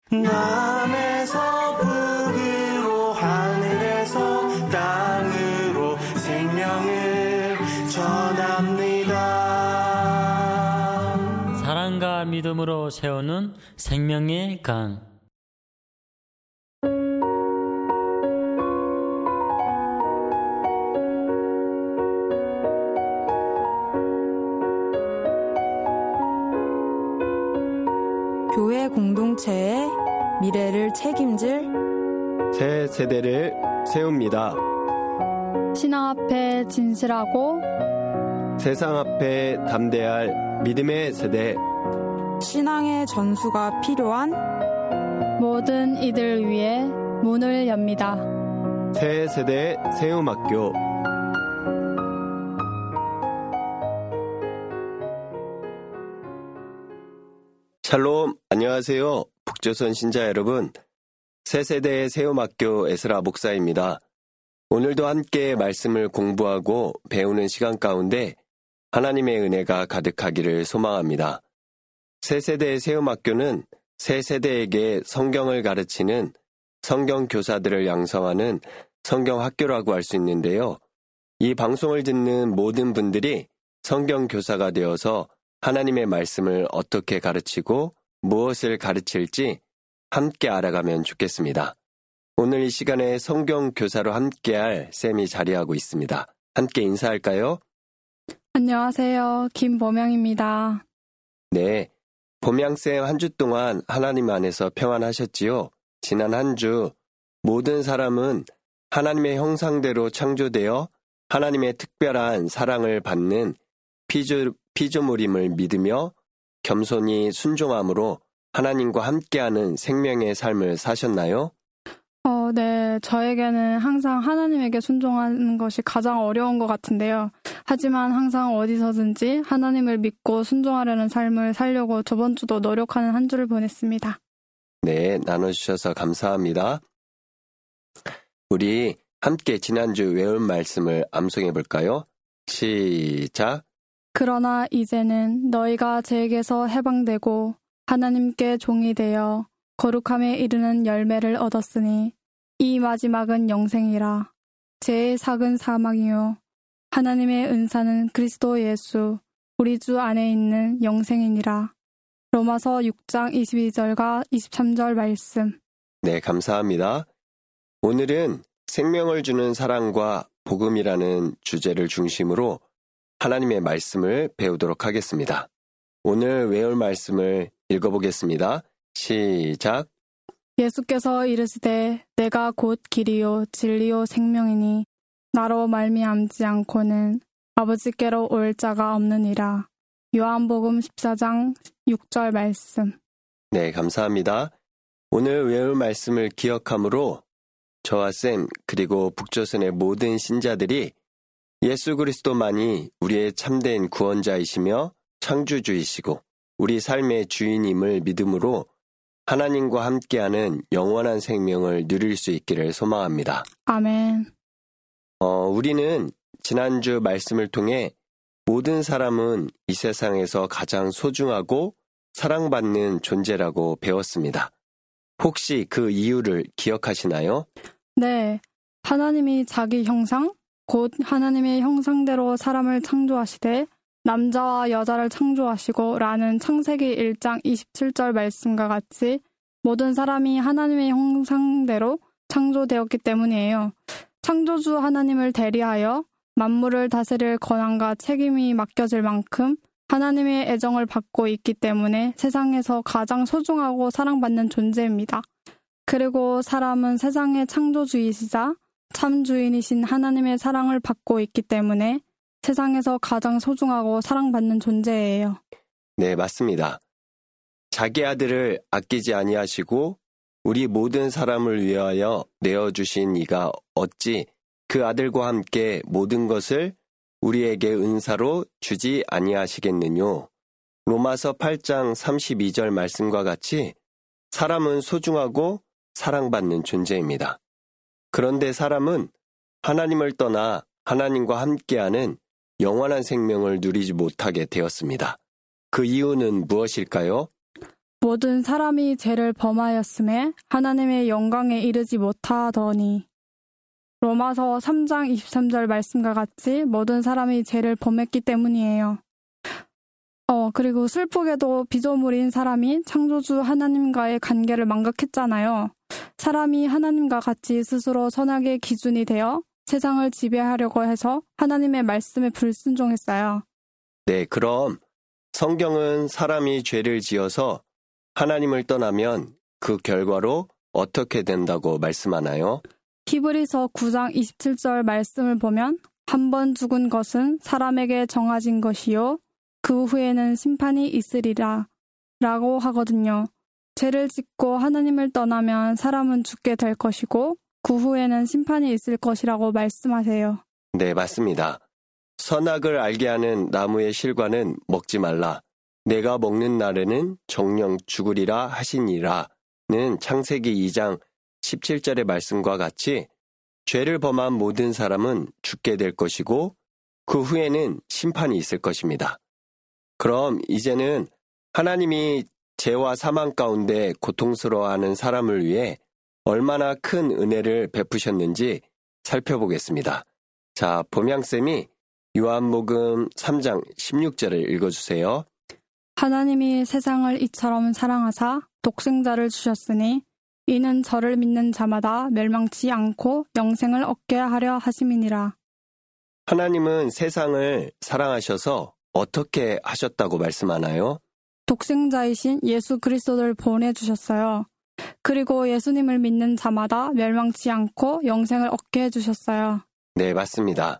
남에서 북으로 하늘에서 땅으로 생명을 전합니다. 사랑과 믿음으로 세우는 생명의 강. 교회 공동체의 미래를 책임질 새 세대를 세웁니다. 신앙 앞에 진실하고 세상 앞에 담대할 믿음의 세대. 신앙의 전수가 필요한 모든 이들 위해 문을 엽니다. 새 세대 세움학교. 샬롬, 안녕하세요. 북조선 신자 여러분. 새 세대의 세움학교 에스라 목사입니다. 오늘도 함께 말씀을 공부하고 배우는 시간 가운데 하나님의 은혜가 가득하기를 소망합니다. 새 세대의 세움학교는 새 세대에게 성경을 가르치는 성경 교사들을 양성하는 성경학교라고 할 수 있는데요. 이 방송을 듣는 모든 분들이 성경 교사가 되어서 하나님의 말씀을 어떻게 가르치고 무엇을 가르칠지 함께 알아가면 좋겠습니다. 오늘 이 시간에 성경 교사로 함께할 쌤이 자리하고 있습니다. 함께 인사할까요? 안녕하세요. 김보명입니다. 네, 보명쌤 한 주 동안 하나님 안에서 평안하셨지요? 지난 한 주 모든 사람은 하나님의 형상대로 창조되어 하나님의 특별한 사랑을 받는 피조물임을 믿으며 겸손히 순종함으로 하나님과 함께하는 생명의 삶을 사셨나요? 네. 저에게는 항상 하나님에게 순종하는 것이 가장 어려운 것 같은데요. 하지만 항상 어디서든지 하나님을 믿고 순종하려는 삶을 살려고 저번 주도 노력하는 한 주를 보냈습니다. 네, 나눠주셔서 감사합니다. 우리 함께 지난주 외운 말씀을 암송해 볼까요? 시작! 그러나 이제는 너희가 죄에게서 해방되고 하나님께 종이 되어 거룩함에 이르는 열매를 얻었으니 이 마지막은 영생이라. 죄의 삭은 사망이요 하나님의 은사는 그리스도 예수 우리 주 안에 있는 영생이니라. 로마서 6장 22절과 23절 말씀. 네, 감사합니다. 오늘은 생명을 주는 사랑과 복음이라는 주제를 중심으로 하나님의 말씀을 배우도록 하겠습니다. 오늘 외울 말씀을 읽어보겠습니다. 시작! 예수께서 이르시되 내가 곧 길이요 진리요 생명이니 나로 말미암지 않고는 아버지께로 올 자가 없느니라. 요한복음 14장 6절 말씀. 네, 감사합니다. 오늘 외울 말씀을 기억함으로 저와 쌤 그리고 북조선의 모든 신자들이 예수 그리스도만이 우리의 참된 구원자이시며 창조주이시고 우리 삶의 주인임을 믿음으로 하나님과 함께하는 영원한 생명을 누릴 수 있기를 소망합니다. 아멘. 우리는 지난주 말씀을 통해 모든 사람은 이 세상에서 가장 소중하고 사랑받는 존재라고 배웠습니다. 혹시 그 이유를 기억하시나요? 네. 하나님이 자기 형상, 곧 하나님의 형상대로 사람을 창조하시되 남자와 여자를 창조하시고 라는 창세기 1장 27절 말씀과 같이 모든 사람이 하나님의 형상대로 창조되었기 때문이에요. 창조주 하나님을 대리하여 만물을 다스릴 권한과 책임이 맡겨질 만큼 하나님의 애정을 받고 있기 때문에 세상에서 가장 소중하고 사랑받는 존재입니다. 그리고 사람은 세상의 창조주이시자 참 주인이신 하나님의 사랑을 받고 있기 때문에 세상에서 가장 소중하고 사랑받는 존재예요. 네, 맞습니다. 자기 아들을 아끼지 아니하시고 우리 모든 사람을 위하여 내어주신 이가 어찌 그 아들과 함께 모든 것을 우리에게 은사로 주지 아니하시겠느뇨. 로마서 8장 32절 말씀과 같이 사람은 소중하고 사랑받는 존재입니다. 그런데 사람은 하나님을 떠나 하나님과 함께하는 영원한 생명을 누리지 못하게 되었습니다. 그 이유는 무엇일까요? 모든 사람이 죄를 범하였음에 하나님의 영광에 이르지 못하더니. 로마서 3장 23절 말씀과 같이 모든 사람이 죄를 범했기 때문이에요. 그리고 슬프게도 피조물인 사람이 창조주 하나님과의 관계를 망각했잖아요. 사람이 하나님과 같이 스스로 선악의 기준이 되어 세상을 지배하려고 해서 하나님의 말씀에 불순종했어요. 네, 그럼 성경은 사람이 죄를 지어서 하나님을 떠나면 그 결과로 어떻게 된다고 말씀하나요? 히브리서 9장 27절 말씀을 보면 한 번 죽은 것은 사람에게 정해진 것이요 그 후에는 심판이 있으리라 라고 하거든요. 죄를 짓고 하나님을 떠나면 사람은 죽게 될 것이고 그 후에는 심판이 있을 것이라고 말씀하세요. 네, 맞습니다. 선악을 알게 하는 나무의 실과는 먹지 말라. 내가 먹는 날에는 정령 죽으리라 하시니라는 창세기 2장 17절의 말씀과 같이 죄를 범한 모든 사람은 죽게 될 것이고 그 후에는 심판이 있을 것입니다. 그럼 이제는 하나님이 죄와 사망 가운데 고통스러워하는 사람을 위해 얼마나 큰 은혜를 베푸셨는지 살펴보겠습니다. 자, 봄양쌤이 요한복음 3장 16절을 읽어주세요. 하나님이 세상을 이처럼 사랑하사 독생자를 주셨으니 이는 저를 믿는 자마다 멸망치 않고 영생을 얻게 하려 하심이니라. 하나님은 세상을 사랑하셔서 어떻게 하셨다고 말씀하나요? 독생자이신 예수 그리스도를 보내주셨어요. 그리고 예수님을 믿는 자마다 멸망치 않고 영생을 얻게 해주셨어요. 네, 맞습니다.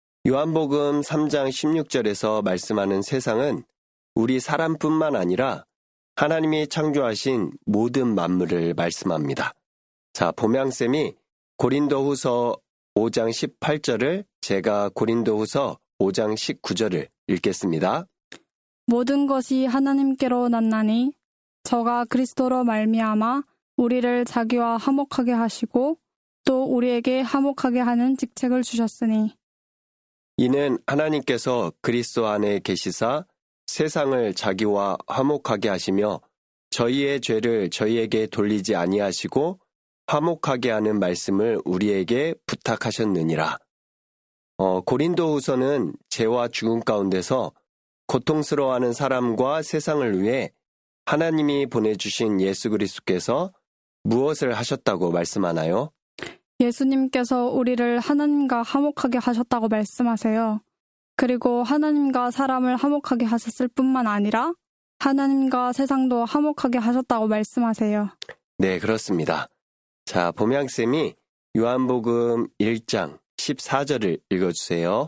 요한복음 3장 16절에서 말씀하는 세상은 우리 사람뿐만 아니라 하나님이 창조하신 모든 만물을 말씀합니다. 자, 봄양쌤이 고린도후서 5장 18절을 제가 고린도후서 5장 19절을 읽겠습니다. 모든 것이 하나님께로 났나니 저가 그리스도로 말미암아 우리를 자기와 화목하게 하시고 또 우리에게 화목하게 하는 직책을 주셨으니 이는 하나님께서 그리스도 안에 계시사 세상을 자기와 화목하게 하시며 저희의 죄를 저희에게 돌리지 아니하시고 화목하게 하는 말씀을 우리에게 부탁하셨느니라. 고린도후서는 죄와 죽음 가운데서 고통스러워하는 사람과 세상을 위해 하나님이 보내주신 예수 그리스도께서 무엇을 하셨다고 말씀하나요? 예수님께서 우리를 하나님과 화목하게 하셨다고 말씀하세요. 그리고 하나님과 사람을 화목하게 하셨을 뿐만 아니라 하나님과 세상도 화목하게 하셨다고 말씀하세요. 네, 그렇습니다. 자, 봄양쌤이 요한복음 1장 14절을 읽어주세요.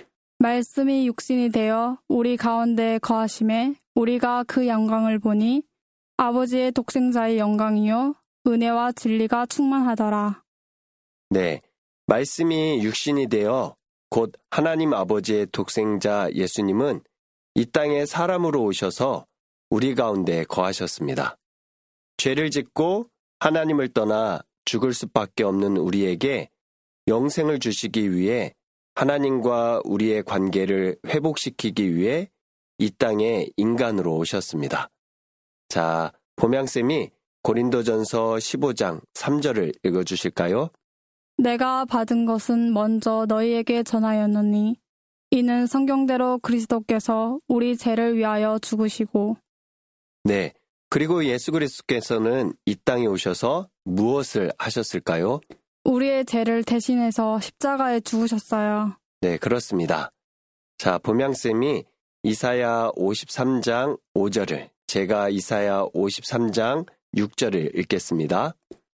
말씀이 육신이 되어 우리 가운데 거하심에 우리가 그 영광을 보니 아버지의 독생자의 영광이요 은혜와 진리가 충만하더라. 네, 말씀이 육신이 되어 곧 하나님 아버지의 독생자 예수님은 이 땅에 사람으로 오셔서 우리 가운데 거하셨습니다. 죄를 짓고 하나님을 떠나 죽을 수밖에 없는 우리에게 영생을 주시기 위해 하나님과 우리의 관계를 회복시키기 위해 이 땅에 인간으로 오셨습니다. 자, 봄양쌤이 고린도전서 15장 3절을 읽어주실까요? 내가 받은 것은 먼저 너희에게 전하였노니 이는 성경대로 그리스도께서 우리 죄를 위하여 죽으시고 네, 그리고 예수 그리스도께서는 이 땅에 오셔서 무엇을 하셨을까요? 우리의 죄를 대신해서 십자가에 죽으셨어요. 네, 그렇습니다. 자, 봄양쌤이 이사야 53장 5절을 제가 이사야 53장 6절을 읽겠습니다.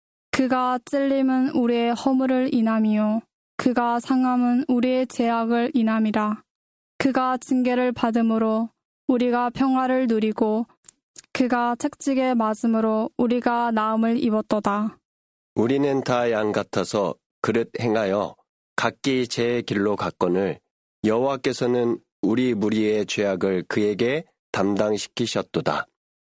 그가 찔림은 우리의 허물을 인함이요 그가 상함은 우리의 죄악을 인함이라. 그가 징계를 받음으로 우리가 평화를 누리고 그가 채찍에 맞음으로 우리가 나음을 입었도다. 우리는 다 양 같아서 그릇 행하여 각기 제 길로 갔거늘 여호와께서는 우리 무리의 죄악을 그에게 담당시키셨도다.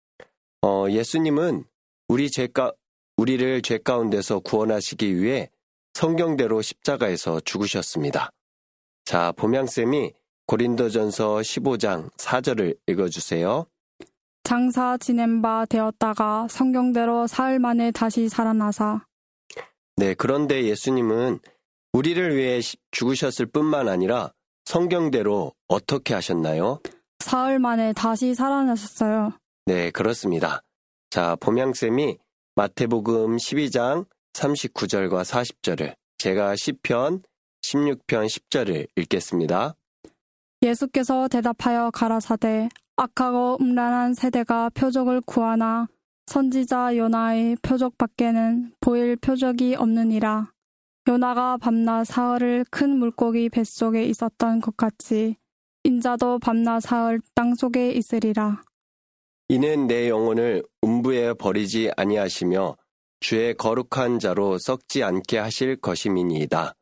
예수님은 우리를 죄 가운데서 구원하시기 위해 성경대로 십자가에서 죽으셨습니다. 자, 봄양쌤이 고린도전서 15장 4절을 읽어주세요. 장사 지낸 바 되었다가 성경대로 사흘 만에 다시 살아나사. 네, 그런데 예수님은 우리를 위해 죽으셨을 뿐만 아니라 성경대로 어떻게 하셨나요? 사흘 만에 다시 살아나셨어요. 네, 그렇습니다. 자, 봄양쌤이 마태복음 12장 39절과 40절을, 제가 시편 16편 10절을 읽겠습니다. 예수께서 대답하여 가라사대 악하고 음란한 세대가 표적을 구하나 선지자 요나의 표적밖에는 보일 표적이 없느니라. 요나가 밤낮 사흘을 큰 물고기 뱃속에 있었던 것 같이 인자도 밤낮 사흘 땅속에 있으리라. 이는 내 영혼을 음부에 버리지 아니하시며 주의 거룩한 자로 썩지 않게 하실 것임이니이다.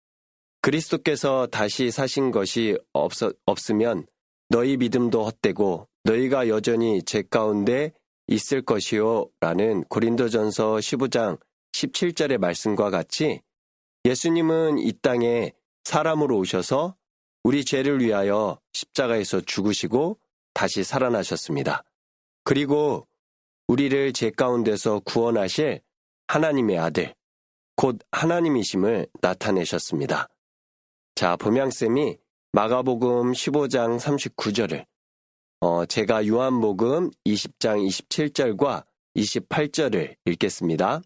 그리스도께서 다시 사신 것이 없으면 너희 믿음도 헛되고 너희가 여전히 죄 가운데 있을 것이요 라는 고린도전서 15장 17절의 말씀과 같이 예수님은 이 땅에 사람으로 오셔서 우리 죄를 위하여 십자가에서 죽으시고 다시 살아나셨습니다. 그리고 우리를 죄 가운데서 구원하실 하나님의 아들, 곧 하나님이심을 나타내셨습니다. 자, 봄양쌤이 마가복음 15장 39절을, 제가 요한복음 20장 27절과 28절을 읽겠습니다.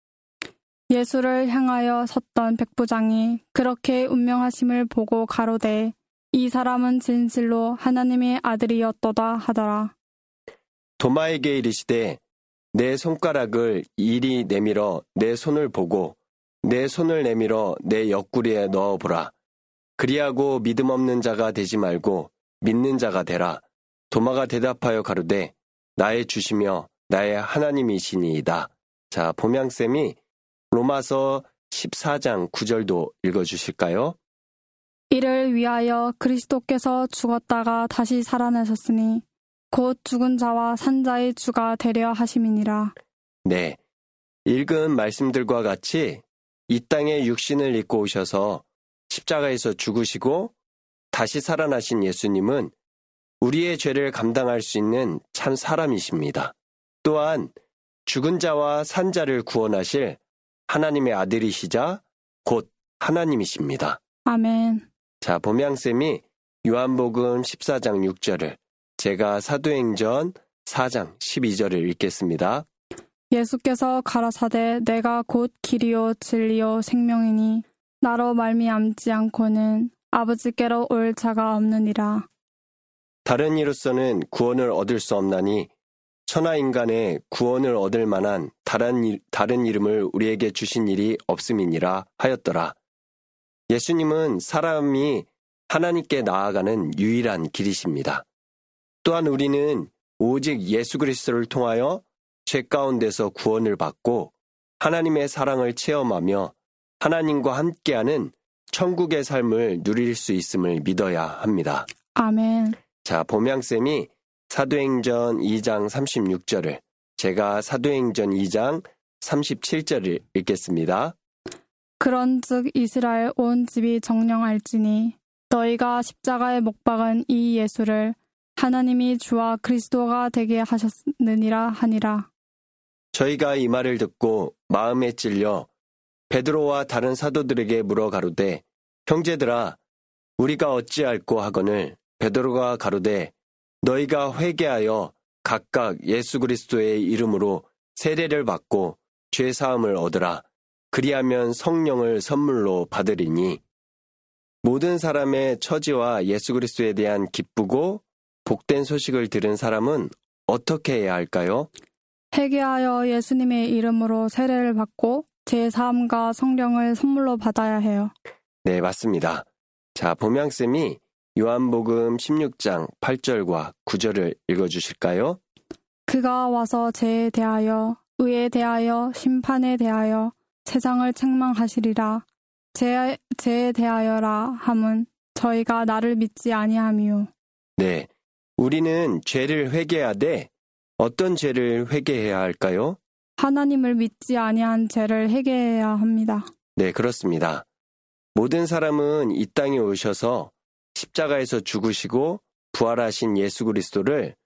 예수를 향하여 섰던 백부장이 그렇게 운명하심을 보고 가로되 이 사람은 진실로 하나님의 아들이었도다 하더라. 도마에게 이르시되 내 손가락을 이리 내밀어 내 손을 보고 내 손을 내밀어 내 옆구리에 넣어보라. 그리하고 믿음 없는 자가 되지 말고 믿는 자가 되라. 도마가 대답하여 가로되 나의 주시며 나의 하나님이시니이다. 자, 봄양쌤이 로마서 14장 9절도 읽어주실까요? 이를 위하여 그리스도께서 죽었다가 다시 살아나셨으니 곧 죽은 자와 산 자의 주가 되려 하심이니라. 네, 읽은 말씀들과 같이 이 땅에 육신을 입고 오셔서 십자가에서 죽으시고 다시 살아나신 예수님은 우리의 죄를 감당할 수 있는 참 사람이십니다. 또한 죽은 자와 산 자를 구원하실 하나님의 아들이시자 곧 하나님이십니다. 아멘. 자, 봄양쌤이 요한복음 14장 6절을, 제가 사도행전 4장 12절을 읽겠습니다. 예수께서 가라사대 내가 곧 길이요 진리요 생명이니 나로 말미암지 않고는 아버지께로 올 자가 없느니라. 다른 이로서는 구원을 얻을 수 없나니 천하 인간의 구원을 얻을 만한 다른 이름을 우리에게 주신 일이 없음이니라 하였더라. 예수님은 사람이 하나님께 나아가는 유일한 길이십니다. 또한 우리는 오직 예수 그리스도를 통하여 죄 가운데서 구원을 받고 하나님의 사랑을 체험하며 하나님과 함께하는 천국의 삶을 누릴 수 있음을 믿어야 합니다. 아멘. 자, 봄양쌤이 사도행전 2장 36절을, 제가 사도행전 2장 37절을 읽겠습니다. 그런즉 이스라엘 온 집이 정령할지니 너희가 십자가에 못 박은 이 예수를 하나님이 주와 그리스도가 되게 하셨느니라 하니라. 저희가 이 말을 듣고 마음에 찔려 베드로와 다른 사도들에게 물어 가로되 형제들아 우리가 어찌할꼬 하거늘 베드로가 가로되 너희가 회개하여 각각 예수 그리스도의 이름으로 세례를 받고 죄 사함을 얻으라. 그리하면 성령을 선물로 받으리니. 모든 사람의 처지와 예수 그리스도에 대한 기쁘고 복된 소식을 들은 사람은 어떻게 해야 할까요? 회개하여 예수님의 이름으로 세례를 받고 제 사함과 성령을 선물로 받아야 해요. 네, 맞습니다. 자, 봄양쌤이 요한복음 16장 8절과 9절을 읽어주실까요? 그가 와서 죄에 대하여, 의에 대하여, 심판에 대하여 세상을 책망하시리라. 죄에 대하여라 함은 저희가 나를 믿지 아니함이요. 네, 우리는 죄를 회개하되 어떤 죄를 회개해야 할까요? 하나님을 믿지 아니한 죄를 회개해야 합니다. 네, 그렇습니다. 모든 사람은 이 땅에 오셔서 십자가에서 죽으시고 부활하신 예수 그리스도를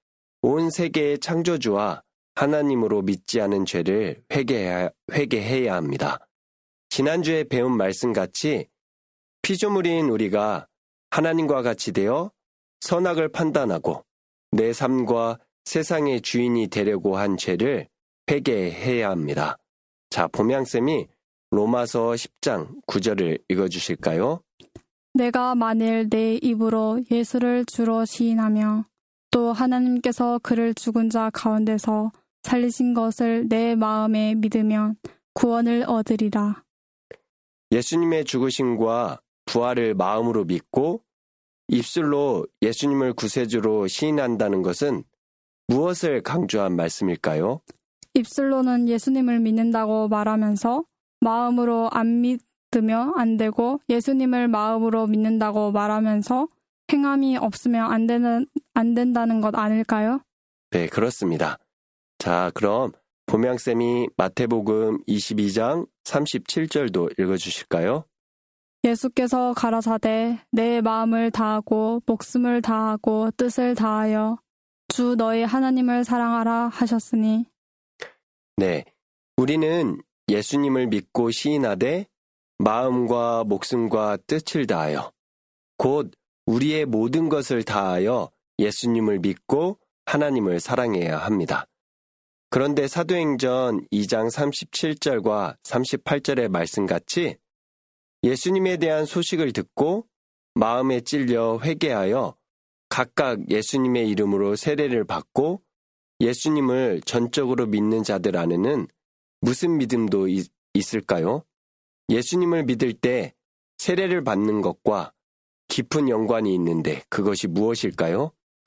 온 세계의 창조주와 하나님으로 믿지 않은 죄를 회개해야 합니다. 지난주에 배운 말씀같이 피조물인 우리가 하나님과 같이 되어 선악을 판단하고 내 삶과 세상의 주인이 되려고 한 죄를 회개해야 합니다. 자, 봄양쌤이 로마서 10장 9절을 읽어주실까요? 내가 만일 내 입으로 예수를 주로 시인하며 또 하나님께서 그를 죽은 자 가운데서 살리신 것을 내 마음에 믿으면 구원을 얻으리라. 예수님의 죽으심과 부활을 마음으로 믿고 입술로 예수님을 구세주로 시인한다는 것은 무엇을 강조한 말씀일까요? 입술로는 예수님을 믿는다고 말하면서 마음으로 안 믿으면 안 되고 예수님을 마음으로 믿는다고 말하면서 행함이 없으면 안 된다는 것 아닐까요? 네, 그렇습니다. 자, 그럼 봄양쌤이 마태복음 22장 37절도 읽어주실까요? 예수께서 가라사대 내 마음을 다하고 목숨을 다하고 뜻을 다하여 주 너희 하나님을 사랑하라 하셨으니. 네, 우리는 예수님을 믿고 시인하되 마음과 목숨과 뜻을 다하여 곧 우리의 모든 것을 다하여 예수님을 믿고 하나님을 사랑해야 합니다. 그런데 사도행전 2장 37절과 38절의 말씀같이 예수님에 대한 소식을 듣고 마음에 찔려 회개하여 각각 예수님의 이름으로 세례를 받고 예수님을 전적으로 믿는 자들 안에는 무슨 믿음도 있을까요? 예수님을 믿을 때 세례를 받는 것과 깊은 연관이 있는데 그것이 무엇일까요?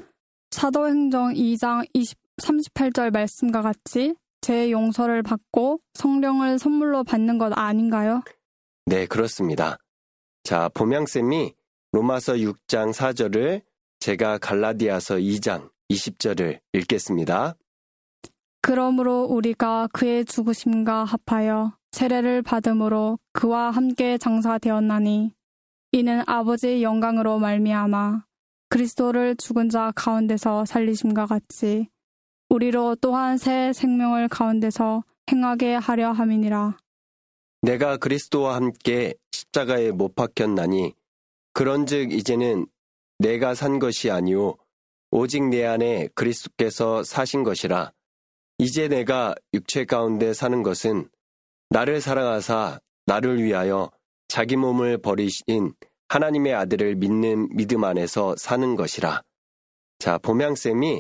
사도행전 2장 38절 말씀과 같이 제 용서를 받고 성령을 선물로 받는 것 아닌가요? 네, 그렇습니다. 자, 봄양쌤이 로마서 6장 4절을 제가 갈라디아서 2장 20절을 읽겠습니다. 그러므로 우리가 그의 죽으심과 합하여 세례를 받음으로 그와 함께 장사되었나니 이는 아버지의 영광으로 말미암아 그리스도를 죽은 자 가운데서 살리심과 같이 우리로 또한 새 생명을 가운데서 행하게 하려 함이니라. 내가 그리스도와 함께 십자가에 못 박혔나니 그런즉 이제는 내가 산 것이 아니오 오직 내 안에 그리스도께서 사신 것이라. 이제 내가 육체 가운데 사는 것은 나를 사랑하사 나를 위하여 자기 몸을 버리신 하나님의 아들을 믿는 믿음 안에서 사는 것이라. 자, 봄양쌤이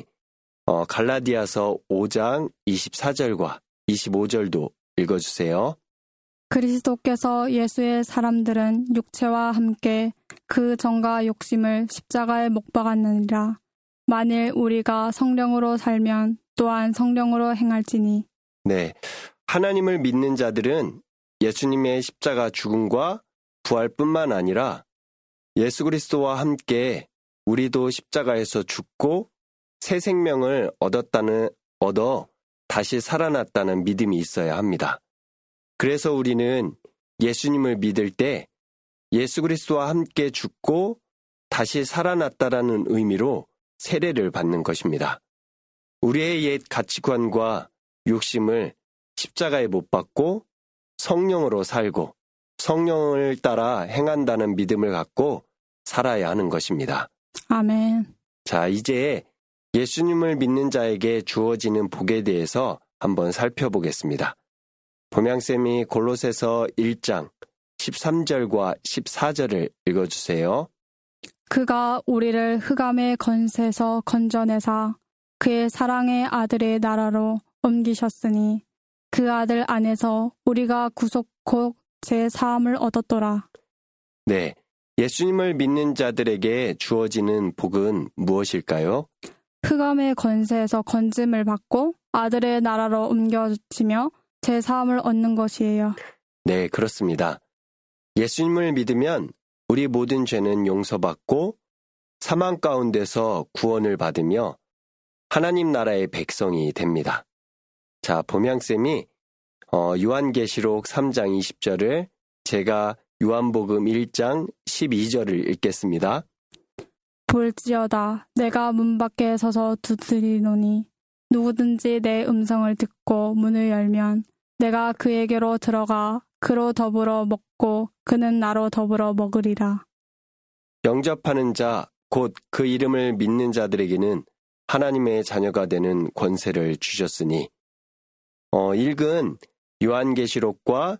갈라디아서 5장 24절과 25절도 읽어주세요. 그리스도께서 예수의 사람들은 육체와 함께 그 정과 욕심을 십자가에 못 박았느니라. 만일 우리가 성령으로 살면 또한 성령으로 행할지니. 네, 하나님을 믿는 자들은 예수님의 십자가 죽음과 부활뿐만 아니라 예수 그리스도와 함께 우리도 십자가에서 죽고 새 생명을 얻어 다시 살아났다는 믿음이 있어야 합니다. 그래서 우리는 예수님을 믿을 때 예수 그리스도와 함께 죽고 다시 살아났다라는 의미로 세례를 받는 것입니다. 우리의 옛 가치관과 욕심을 십자가에 못 박고 성령으로 살고 성령을 따라 행한다는 믿음을 갖고 살아야 하는 것입니다. 아멘. 자, 이제 예수님을 믿는 자에게 주어지는 복에 대해서 한번 살펴보겠습니다. 봄양쌤이 골로새서 1장 13절과 14절을 읽어주세요. 그가 우리를 흑암의 건세에서 건져내사 그의 사랑의 아들의 나라로 옮기셨으니 그 아들 안에서 우리가 구속 곧 제사함을 얻었더라. 네, 예수님을 믿는 자들에게 주어지는 복은 무엇일까요? 흑암의 건세에서 건짐을 받고 아들의 나라로 옮겨지며 제사함을 얻는 것이에요. 네, 그렇습니다. 예수님을 믿으면 우리 모든 죄는 용서받고 사망 가운데서 구원을 받으며 하나님 나라의 백성이 됩니다. 자, 봄양쌤이 요한계시록 3장 20절을 제가 요한복음 1장 12절을 읽겠습니다. 볼지어다 내가 문 밖에 서서 두드리노니 누구든지 내 음성을 듣고 문을 열면 내가 그에게로 들어가 그로 더불어 먹고 그는 나로 더불어 먹으리라. 영접하는 자, 곧 그 이름을 믿는 자들에게는 하나님의 자녀가 되는 권세를 주셨으니 읽은 요한계시록과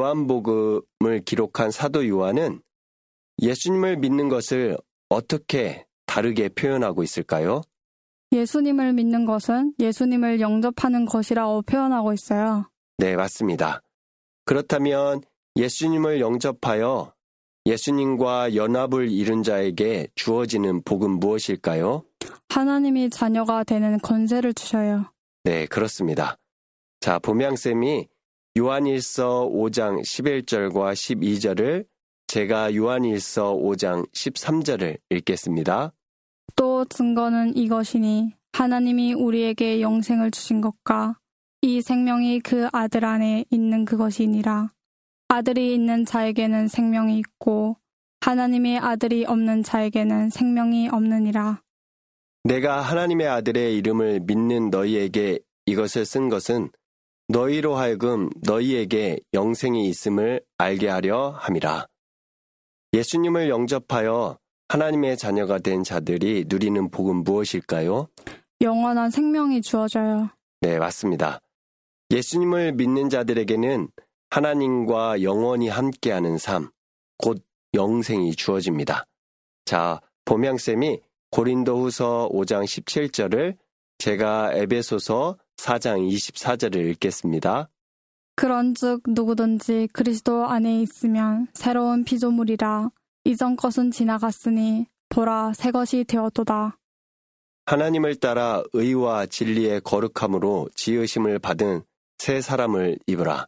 요한복음을 기록한 사도 요한은 예수님을 믿는 것을 어떻게 다르게 표현하고 있을까요? 예수님을 믿는 것은 예수님을 영접하는 것이라고 표현하고 있어요. 네, 맞습니다. 그렇다면 예수님을 영접하여 예수님과 연합을 이룬 자에게 주어지는 복은 무엇일까요? 하나님이 자녀가 되는 권세를 주셔요. 네, 그렇습니다. 자, 보명쌤이 요한일서 5장 11절과 12절을 제가 요한일서 5장 13절을 읽겠습니다. 또 증거는 이것이니 하나님이 우리에게 영생을 주신 것과 이 생명이 그 아들 안에 있는 그것이니라. 아들이 있는 자에게는 생명이 있고 하나님의 아들이 없는 자에게는 생명이 없느니라. 내가 하나님의 아들의 이름을 믿는 너희에게 이것을 쓴 것은 너희로 하여금 너희에게 영생이 있음을 알게 하려 함이라. 예수님을 영접하여 하나님의 자녀가 된 자들이 누리는 복은 무엇일까요? 영원한 생명이 주어져요. 네, 맞습니다. 예수님을 믿는 자들에게는 하나님과 영원히 함께하는 삶, 곧 영생이 주어집니다. 자, 보명쌤이 고린도후서 5장 17절을 제가 에베소서 4장 24절을 읽겠습니다. 그런즉 누구든지 그리스도 안에 있으면 새로운 피조물이라. 이전 것은 지나갔으니 보라 새 것이 되었도다. 하나님을 따라 의와 진리의 거룩함으로 지으심을 받은 새 사람을 입으라.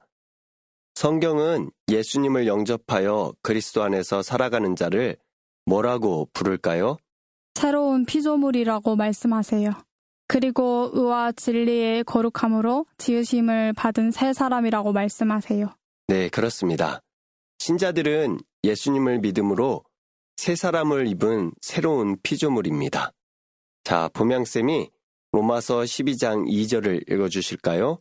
성경은 예수님을 영접하여 그리스도 안에서 살아가는 자를 뭐라고 부를까요? 새로운 피조물이라고 말씀하세요. 그리고 의와 진리의 거룩함으로 지으심을 받은 새 사람이라고 말씀하세요. 네, 그렇습니다. 신자들은 예수님을 믿음으로 새 사람을 입은 새로운 피조물입니다. 자, 보명쌤이 로마서 12장 2절을 읽어주실까요?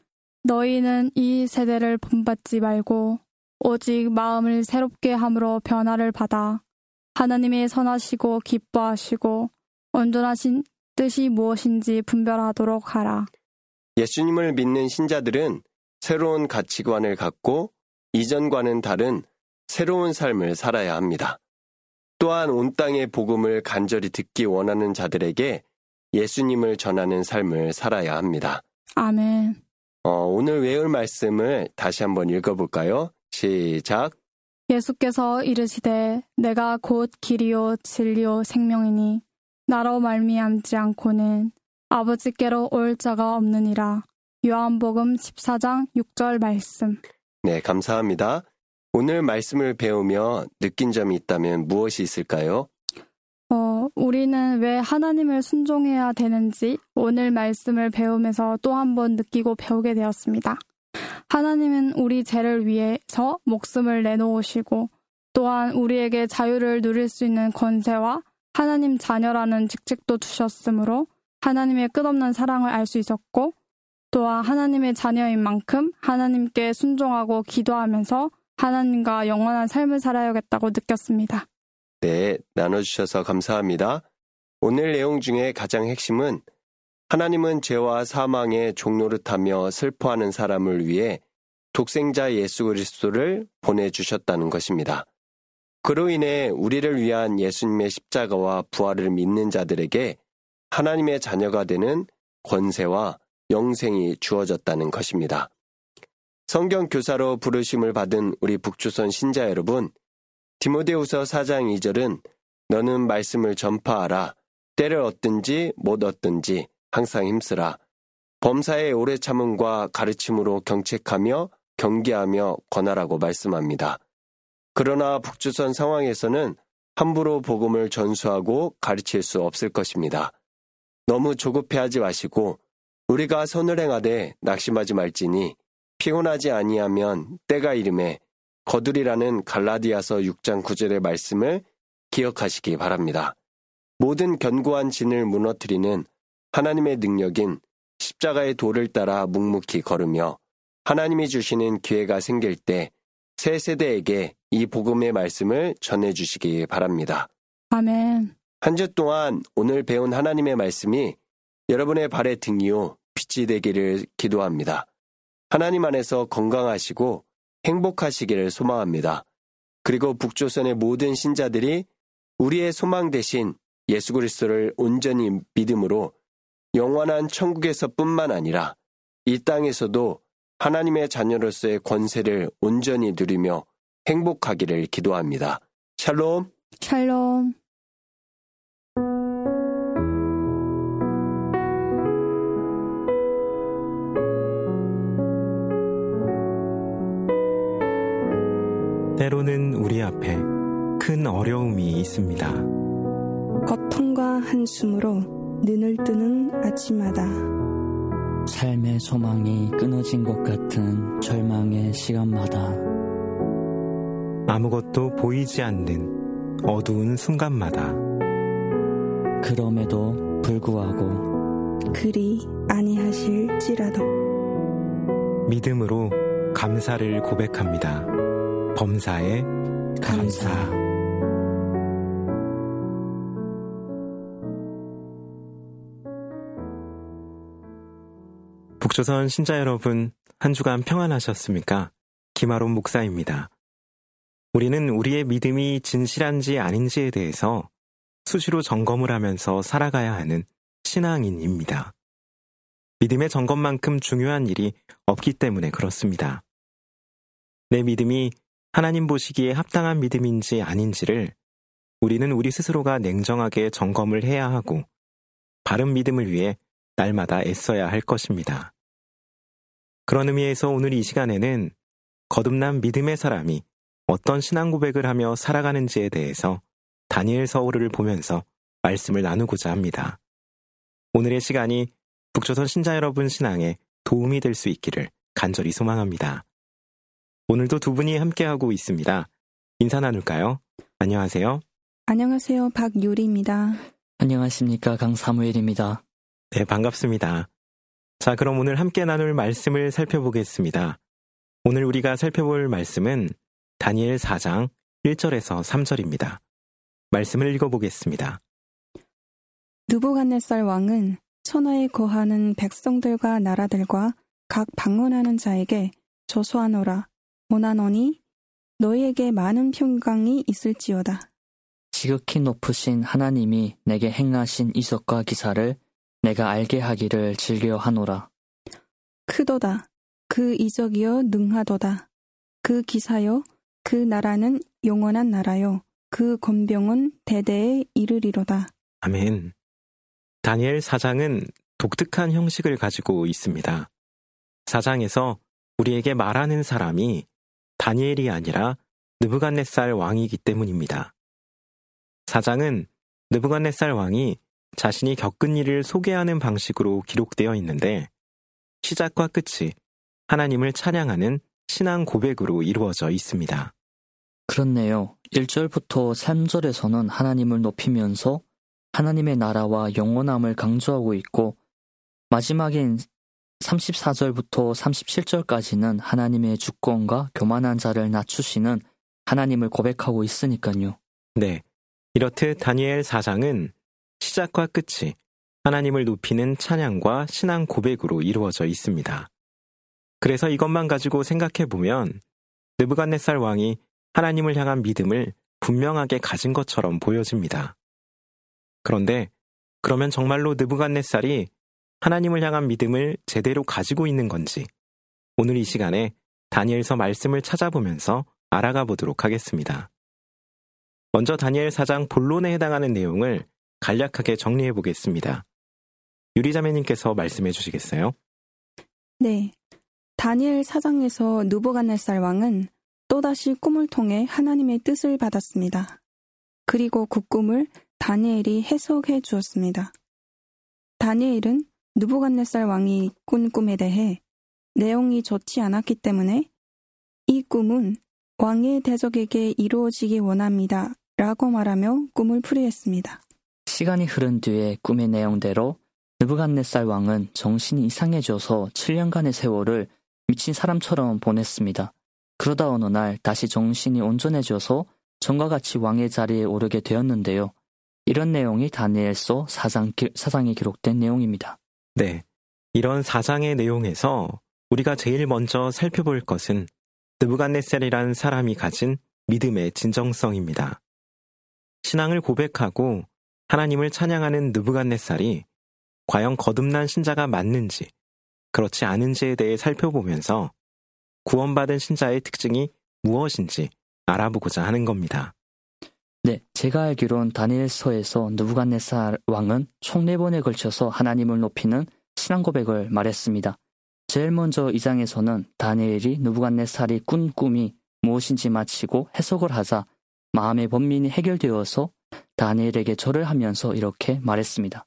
너희는 이 세대를 본받지 말고 오직 마음을 새롭게 함으로 변화를 받아 하나님의 선하시고 기뻐하시고 온전하신 뜻이 무엇인지 분별하도록 하라. 예수님을 믿는 신자들은 새로운 가치관을 갖고 이전과는 다른 새로운 삶을 살아야 합니다. 또한 온 땅의 복음을 간절히 듣기 원하는 자들에게 예수님을 전하는 삶을 살아야 합니다. 아멘. 오늘 외울 말씀을 다시 한번 읽어볼까요? 시작. 예수께서 이르시되 내가 곧 길이요 진리요 생명이니 나로 말미암지 않고는 아버지께로 올 자가 없느니라. 요한복음 14장 6절 말씀. 네, 감사합니다. 오늘 말씀을 배우며 느낀 점이 있다면 무엇이 있을까요? 우리는 왜 하나님을 순종해야 되는지 오늘 말씀을 배우면서 또 한 번 느끼고 배우게 되었습니다. 하나님은 우리 죄를 위해서 목숨을 내놓으시고 또한 우리에게 자유를 누릴 수 있는 권세와 하나님 자녀라는 직책도 주셨으므로 하나님의 끝없는 사랑을 알 수 있었고 또한 하나님의 자녀인 만큼 하나님께 순종하고 기도하면서 하나님과 영원한 삶을 살아야겠다고 느꼈습니다. 네, 나눠주셔서 감사합니다. 오늘 내용 중에 가장 핵심은 하나님은 죄와 사망의 종노릇하며 슬퍼하는 사람을 위해 독생자 예수 그리스도를 보내주셨다는 것입니다. 그로 인해 우리를 위한 예수님의 십자가와 부활을 믿는 자들에게 하나님의 자녀가 되는 권세와 영생이 주어졌다는 것입니다. 성경 교사로 부르심을 받은 우리 북조선 신자 여러분, 디모데후서 4장 2절은 너는 말씀을 전파하라. 때를 얻든지 못 얻든지 항상 힘쓰라. 범사의 오래 참음과 가르침으로 경책하며 경계하며 권하라고 말씀합니다. 그러나 북조선 상황에서는 함부로 복음을 전수하고 가르칠 수 없을 것입니다. 너무 조급해하지 마시고 우리가 선을 행하되 낙심하지 말지니 피곤하지 아니하면 때가 이름에 거두리라는 갈라디아서 6장 9절의 말씀을 기억하시기 바랍니다. 모든 견고한 진을 무너뜨리는 하나님의 능력인 십자가의 도를 따라 묵묵히 걸으며 하나님이 주시는 기회가 생길 때 새 세대에게 이 복음의 말씀을 전해주시기 바랍니다. 아멘. 한 주 동안 오늘 배운 하나님의 말씀이 여러분의 발의 등이요 빛이 되기를 기도합니다. 하나님 안에서 건강하시고 행복하시기를 소망합니다. 그리고 북조선의 모든 신자들이 우리의 소망 대신 예수 그리스도를 온전히 믿음으로 영원한 천국에서뿐만 아니라 이 땅에서도 하나님의 자녀로서의 권세를 온전히 누리며 행복하기를 기도합니다. 샬롬. 샬롬. 때로는 우리 앞에 큰 어려움이 있습니다. 고통과 한숨으로 눈을 뜨는 아침마다 삶의 소망이 끊어진 것 같은 절망의 시간마다 아무것도 보이지 않는 어두운 순간마다 그럼에도 불구하고 그리 아니하실지라도 믿음으로 감사를 고백합니다. 범사에 감사. 북조선 신자 여러분, 한 주간 평안하셨습니까? 김아론 목사입니다. 우리는 우리의 믿음이 진실한지 아닌지에 대해서 수시로 점검을 하면서 살아가야 하는 신앙인입니다. 믿음의 점검만큼 중요한 일이 없기 때문에 그렇습니다. 내 믿음이 하나님 보시기에 합당한 믿음인지 아닌지를 우리는 우리 스스로가 냉정하게 점검을 해야 하고 바른 믿음을 위해 날마다 애써야 할 것입니다. 그런 의미에서 오늘 이 시간에는 거듭난 믿음의 사람이 어떤 신앙 고백을 하며 살아가는지에 대해서 다니엘 서울을 보면서 말씀을 나누고자 합니다. 오늘의 시간이 북조선 신자 여러분 신앙에 도움이 될 수 있기를 간절히 소망합니다. 오늘도 두 분이 함께하고 있습니다. 인사 나눌까요? 안녕하세요. 안녕하세요. 박유리입니다. 안녕하십니까, 강사무엘입니다. 네, 반갑습니다. 자, 그럼 오늘 함께 나눌 말씀을 살펴보겠습니다. 오늘 우리가 살펴볼 말씀은 다니엘 4장 1절에서 3절입니다. 말씀을 읽어보겠습니다. 느부갓네살 왕은 천하에 거하는 백성들과 나라들과 각 방문하는 자에게 조소하노라. 원하노니 너희에게 많은 평강이 있을지어다. 지극히 높으신 하나님이 내게 행하신 이적과 기사를 내가 알게 하기를 즐겨하노라. 크도다. 그 이적이여 능하도다. 그 기사여 그 나라는 영원한 나라요. 그 권병은 대대에 이르리로다. 아멘. 다니엘 4장은 독특한 형식을 가지고 있습니다. 4장에서 우리에게 말하는 사람이 다니엘이 아니라 느부갓네살 왕이기 때문입니다. 4장은 느부갓네살 왕이 자신이 겪은 일을 소개하는 방식으로 기록되어 있는데 시작과 끝이 하나님을 찬양하는 신앙 고백으로 이루어져 있습니다. 그렇네요. 1절부터 3절에서는 하나님을 높이면서 하나님의 나라와 영원함을 강조하고 있고 마지막인 34절부터 37절까지는 하나님의 주권과 교만한 자를 낮추시는 하나님을 고백하고 있으니까요. 네, 이렇듯 다니엘 4장은 시작과 끝이 하나님을 높이는 찬양과 신앙 고백으로 이루어져 있습니다. 그래서 이것만 가지고 생각해보면 느부갓네살 왕이 하나님을 향한 믿음을 분명하게 가진 것처럼 보여집니다. 그런데 그러면 정말로 느부갓네살이 하나님을 향한 믿음을 제대로 가지고 있는 건지 오늘 이 시간에 다니엘서 말씀을 찾아보면서 알아가 보도록 하겠습니다. 먼저 다니엘 4장 본론에 해당하는 내용을 간략하게 정리해 보겠습니다. 유리자매님께서 말씀해 주시겠어요? 네. 다니엘 4장에서 느부갓네살 왕은 또다시 꿈을 통해 하나님의 뜻을 받았습니다. 그리고 그 꿈을 다니엘이 해석해 주었습니다. 다니엘은 느부갓네살 왕이 꾼 꿈에 대해 내용이 좋지 않았기 때문에 이 꿈은 왕의 대적에게 이루어지기 원합니다 라고 말하며 꿈을 풀이했습니다. 시간이 흐른 뒤에 꿈의 내용대로 느부갓네살 왕은 정신이 이상해져서 7년간의 세월을 미친 사람처럼 보냈습니다. 그러다 어느 날 다시 정신이 온전해져서 전과 같이 왕의 자리에 오르게 되었는데요. 이런 내용이 다니엘서 4장에 기록된 내용입니다. 네, 이런 4장의 내용에서 우리가 제일 먼저 살펴볼 것은 느부갓네살이란 사람이 가진 믿음의 진정성입니다. 신앙을 고백하고 하나님을 찬양하는 느부갓네살이 과연 거듭난 신자가 맞는지, 그렇지 않은지에 대해 살펴보면서 구원받은 신자의 특징이 무엇인지 알아보고자 하는 겁니다. 네, 제가 알기론 다니엘서에서 느부갓네살 왕은 총 4번에 걸쳐서 하나님을 높이는 신앙 고백을 말했습니다. 제일 먼저 2장에서는 다니엘이 느부갓네살이 꾼 꿈이 무엇인지 마치고 해석을 하자 마음의 번민이 해결되어서 다니엘에게 절을 하면서 이렇게 말했습니다.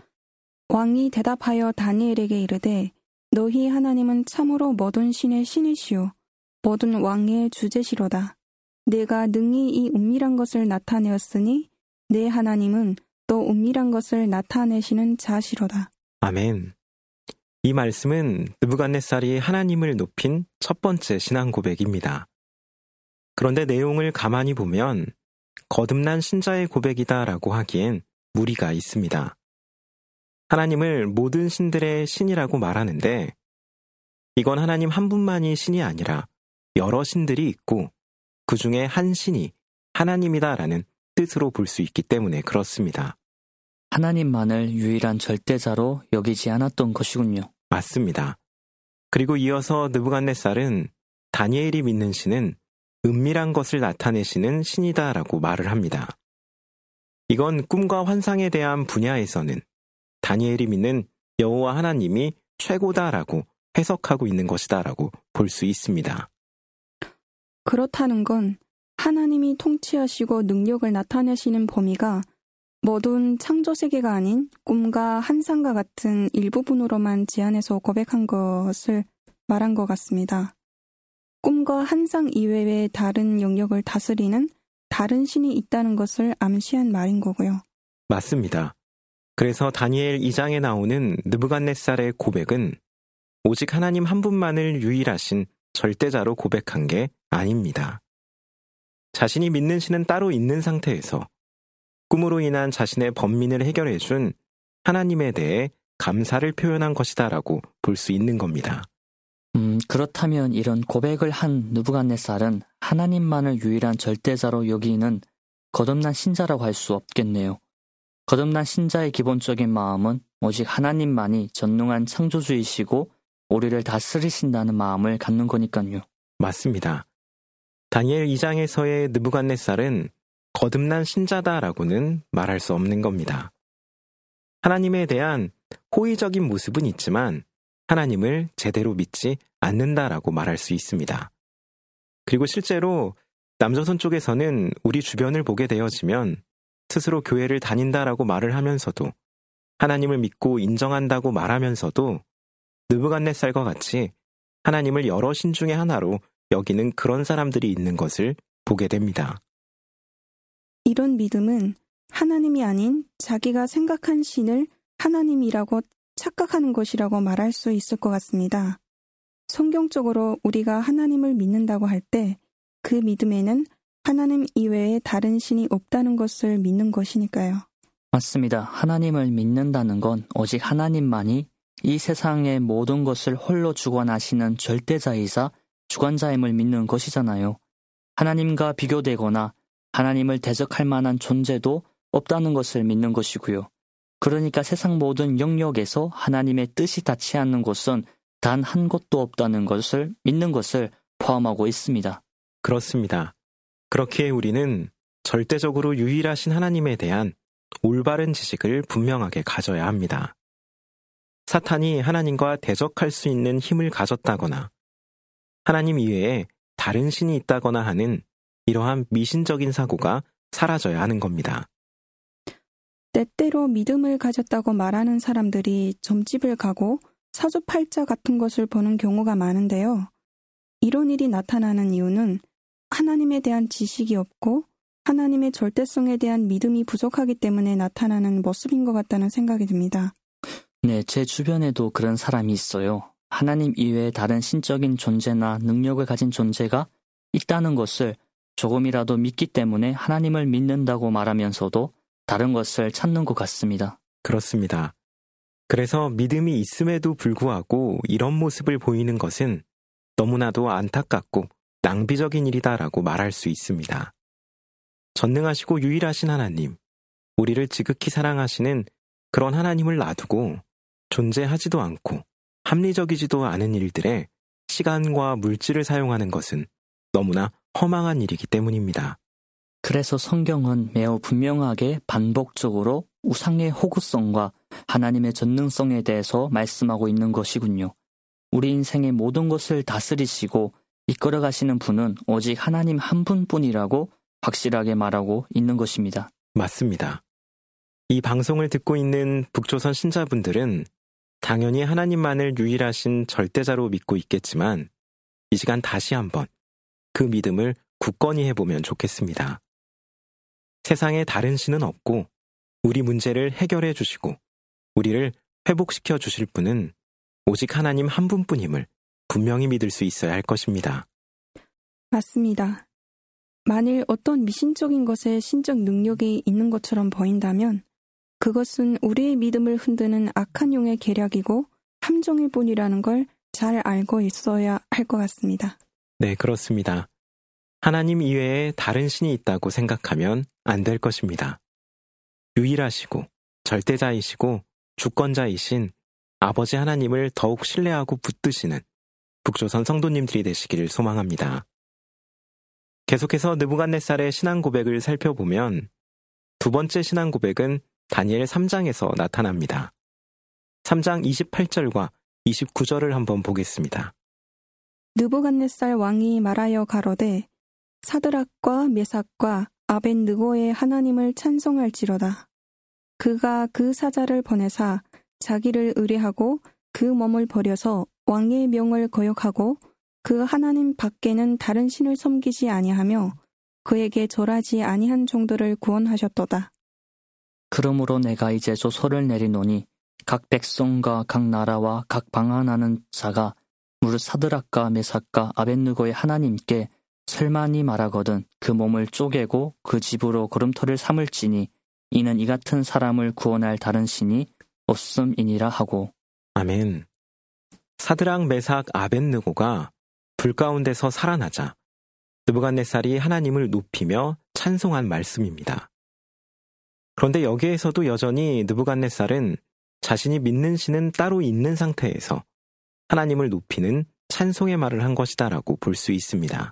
왕이 대답하여 다니엘에게 이르되 너희 하나님은 참으로 모든 신의 신이시오 모든 왕의 주제시로다. 내가 능히 이 은밀한 것을 나타내었으니 내 하나님은 또 은밀한 것을 나타내시는 자시로다. 아멘. 이 말씀은 느부갓네살이 하나님을 높인 첫 번째 신앙 고백입니다. 그런데 내용을 가만히 보면 거듭난 신자의 고백이다라고 하기엔 무리가 있습니다. 하나님을 모든 신들의 신이라고 말하는데 이건 하나님 한 분만이 신이 아니라 여러 신들이 있고 그 중에 한 신이 하나님이다라는 뜻으로 볼 수 있기 때문에 그렇습니다. 하나님만을 유일한 절대자로 여기지 않았던 것이군요. 맞습니다. 그리고 이어서 느부갓네살은 다니엘이 믿는 신은 은밀한 것을 나타내시는 신이다라고 말을 합니다. 이건 꿈과 환상에 대한 분야에서는 다니엘이 믿는 여호와 하나님이 최고다라고 해석하고 있는 것이다라고 볼 수 있습니다. 그렇다는 건 하나님이 통치하시고 능력을 나타내시는 범위가 모든 창조세계가 아닌 꿈과 환상과 같은 일부분으로만 제한해서 고백한 것을 말한 것 같습니다. 꿈과 환상 이외의 다른 영역을 다스리는 다른 신이 있다는 것을 암시한 말인 거고요. 맞습니다. 그래서 다니엘 2장에 나오는 느부갓네살의 고백은 오직 하나님 한 분만을 유일하신 절대자로 고백한 게 아닙니다. 자신이 믿는 신은 따로 있는 상태에서 꿈으로 인한 자신의 번민을 해결해준 하나님에 대해 감사를 표현한 것이다라고 볼 수 있는 겁니다. 그렇다면 이런 고백을 한 느부갓네살은 하나님만을 유일한 절대자로 여기는 거듭난 신자라고 할 수 없겠네요. 거듭난 신자의 기본적인 마음은 오직 하나님만이 전능한 창조주이시고 우리를 다스리신다는 마음을 갖는 거니까요. 맞습니다. 다니엘 2장에서의 느부갓네살은 거듭난 신자다라고는 말할 수 없는 겁니다. 하나님에 대한 호의적인 모습은 있지만 하나님을 제대로 믿지 않는다라고 말할 수 있습니다. 그리고 실제로 남조선 쪽에서는 우리 주변을 보게 되어지면 스스로 교회를 다닌다라고 말을 하면서도 하나님을 믿고 인정한다고 말하면서도 느부갓네살과 같이 하나님을 여러 신 중에 하나로 여기는 그런 사람들이 있는 것을 보게 됩니다. 이런 믿음은 하나님이 아닌 자기가 생각한 신을 하나님이라고 착각하는 것이라고 말할 수 있을 것 같습니다. 성경적으로 우리가 하나님을 믿는다고 할 때 그 믿음에는 하나님 이외에 다른 신이 없다는 것을 믿는 것이니까요. 맞습니다. 하나님을 믿는다는 건 오직 하나님만이 이 세상의 모든 것을 홀로 주관하시는 절대자이자 주관자임을 믿는 것이잖아요. 하나님과 비교되거나 하나님을 대적할 만한 존재도 없다는 것을 믿는 것이고요. 그러니까 세상 모든 영역에서 하나님의 뜻이 닿지 않는 곳은 단 한 곳도 없다는 것을 믿는 것을 포함하고 있습니다. 그렇습니다. 그렇기에 우리는 절대적으로 유일하신 하나님에 대한 올바른 지식을 분명하게 가져야 합니다. 사탄이 하나님과 대적할 수 있는 힘을 가졌다거나 하나님 이외에 다른 신이 있다거나 하는 이러한 미신적인 사고가 사라져야 하는 겁니다. 때때로 믿음을 가졌다고 말하는 사람들이 점집을 가고 사주팔자 같은 것을 보는 경우가 많은데요. 이런 일이 나타나는 이유는 하나님에 대한 지식이 없고 하나님의 절대성에 대한 믿음이 부족하기 때문에 나타나는 모습인 것 같다는 생각이 듭니다. 네, 제 주변에도 그런 사람이 있어요. 하나님 이외에 다른 신적인 존재나 능력을 가진 존재가 있다는 것을 조금이라도 믿기 때문에 하나님을 믿는다고 말하면서도 다른 것을 찾는 것 같습니다. 그렇습니다. 그래서 믿음이 있음에도 불구하고 이런 모습을 보이는 것은 너무나도 안타깝고 낭비적인 일이다라고 말할 수 있습니다. 전능하시고 유일하신 하나님, 우리를 지극히 사랑하시는 그런 하나님을 놔두고 존재하지도 않고 합리적이지도 않은 일들에 시간과 물질을 사용하는 것은 너무나 허망한 일이기 때문입니다. 그래서 성경은 매우 분명하게 반복적으로 우상의 호구성과 하나님의 전능성에 대해서 말씀하고 있는 것이군요. 우리 인생의 모든 것을 다스리시고 이끌어 가시는 분은 오직 하나님 한 분뿐이라고 확실하게 말하고 있는 것입니다. 맞습니다. 이 방송을 듣고 있는 북조선 신자분들은 당연히 하나님만을 유일하신 절대자로 믿고 있겠지만 이 시간 다시 한번 그 믿음을 굳건히 해보면 좋겠습니다. 세상에 다른 신은 없고 우리 문제를 해결해 주시고 우리를 회복시켜 주실 분은 오직 하나님 한 분뿐임을 분명히 믿을 수 있어야 할 것입니다. 맞습니다. 만일 어떤 미신적인 것에 신적 능력이 있는 것처럼 보인다면 그것은 우리의 믿음을 흔드는 악한 용의 계략이고 함정일 뿐이라는 걸 잘 알고 있어야 할 것 같습니다. 네, 그렇습니다. 하나님 이외에 다른 신이 있다고 생각하면 안 될 것입니다. 유일하시고 절대자이시고 주권자이신 아버지 하나님을 더욱 신뢰하고 붙드시는 북조선 성도님들이 되시기를 소망합니다. 계속해서 느부갓네살의 신앙 고백을 살펴보면 두 번째 신앙 고백은 다니엘 3장에서 나타납니다. 3장 28절과 29절을 한번 보겠습니다. 느부갓네살 왕이 말하여 가로되 사드락과 메삭과 아벳느고의 하나님을 찬송할지로다. 그가 그 사자를 보내사 자기를 의뢰하고 그 몸을 버려서 왕의 명을 거역하고 그 하나님 밖에는 다른 신을 섬기지 아니하며 그에게 절하지 아니한 종들을 구원하셨도다. 그러므로 내가 이제 조서를 내리노니 각 백성과 각 나라와 각 방언하는 자가 무릇 사드락과 메삭과 아벳느고의 하나님께 설만이 말하거든 그 몸을 쪼개고 그 집으로 걸음터를 삼을지니 이는 이 같은 사람을 구원할 다른 신이 없음이니라 하고. 아멘. 사드락, 메삭, 아벳느고가 불 가운데서 살아나자 느부갓네살이 하나님을 높이며 찬송한 말씀입니다. 그런데 여기에서도 여전히 느부갓네살은 자신이 믿는 신은 따로 있는 상태에서 하나님을 높이는 찬송의 말을 한 것이다라고 볼 수 있습니다.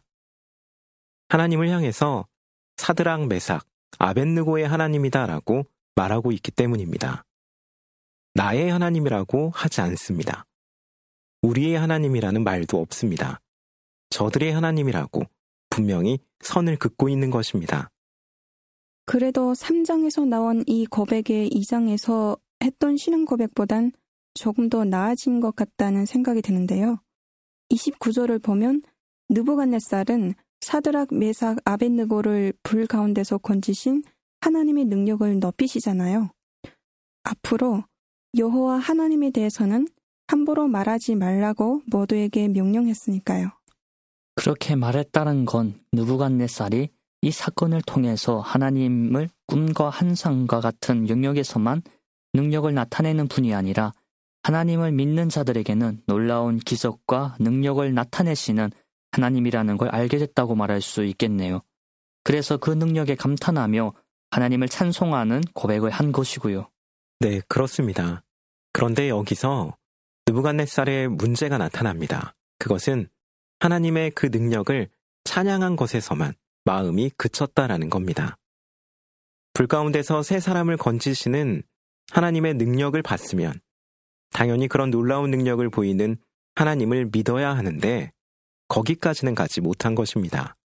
하나님을 향해서 사드락, 메삭, 아벳느고의 하나님이다라고 말하고 있기 때문입니다. 나의 하나님이라고 하지 않습니다. 우리의 하나님이라는 말도 없습니다. 저들의 하나님이라고 분명히 선을 긋고 있는 것입니다. 그래도 3장에서 나온 이 고백의 2장에서 했던 신앙 고백보단 조금 더 나아진 것 같다는 생각이 드는데요. 29절을 보면 느부갓네살은 사드락, 메삭, 아벳느고를 불 가운데서 건지신 하나님의 능력을 높이시잖아요. 앞으로 여호와 하나님에 대해서는 함부로 말하지 말라고 모두에게 명령했으니까요. 그렇게 말했다는 건 느부갓네살이 이 사건을 통해서 하나님을 꿈과 환상과 같은 영역에서만 능력을 나타내는 분이 아니라 하나님을 믿는 자들에게는 놀라운 기적과 능력을 나타내시는 하나님이라는 걸 알게 됐다고 말할 수 있겠네요. 그래서 그 능력에 감탄하며 하나님을 찬송하는 고백을 한 것이고요. 네, 그렇습니다. 그런데 여기서 느부갓네살의 문제가 나타납니다. 그것은 하나님의 그 능력을 찬양한 것에서만 마음이 그쳤다라는 겁니다. 불 가운데서 세 사람을 건지시는 하나님의 능력을 봤으면 당연히 그런 놀라운 능력을 보이는 하나님을 믿어야 하는데 거기까지는 가지 못한 것입니다.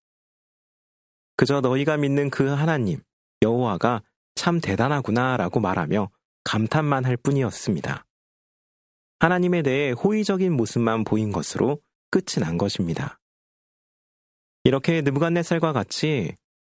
그저 너희가 믿는 그 하나님, 여호와가 참 대단하구나라고 말하며 감탄만 할 뿐이었습니다. 하나님에 대해 호의적인 모습만 보인 것으로 끝이 난 것입니다. 이렇게 느부갓네살과 같이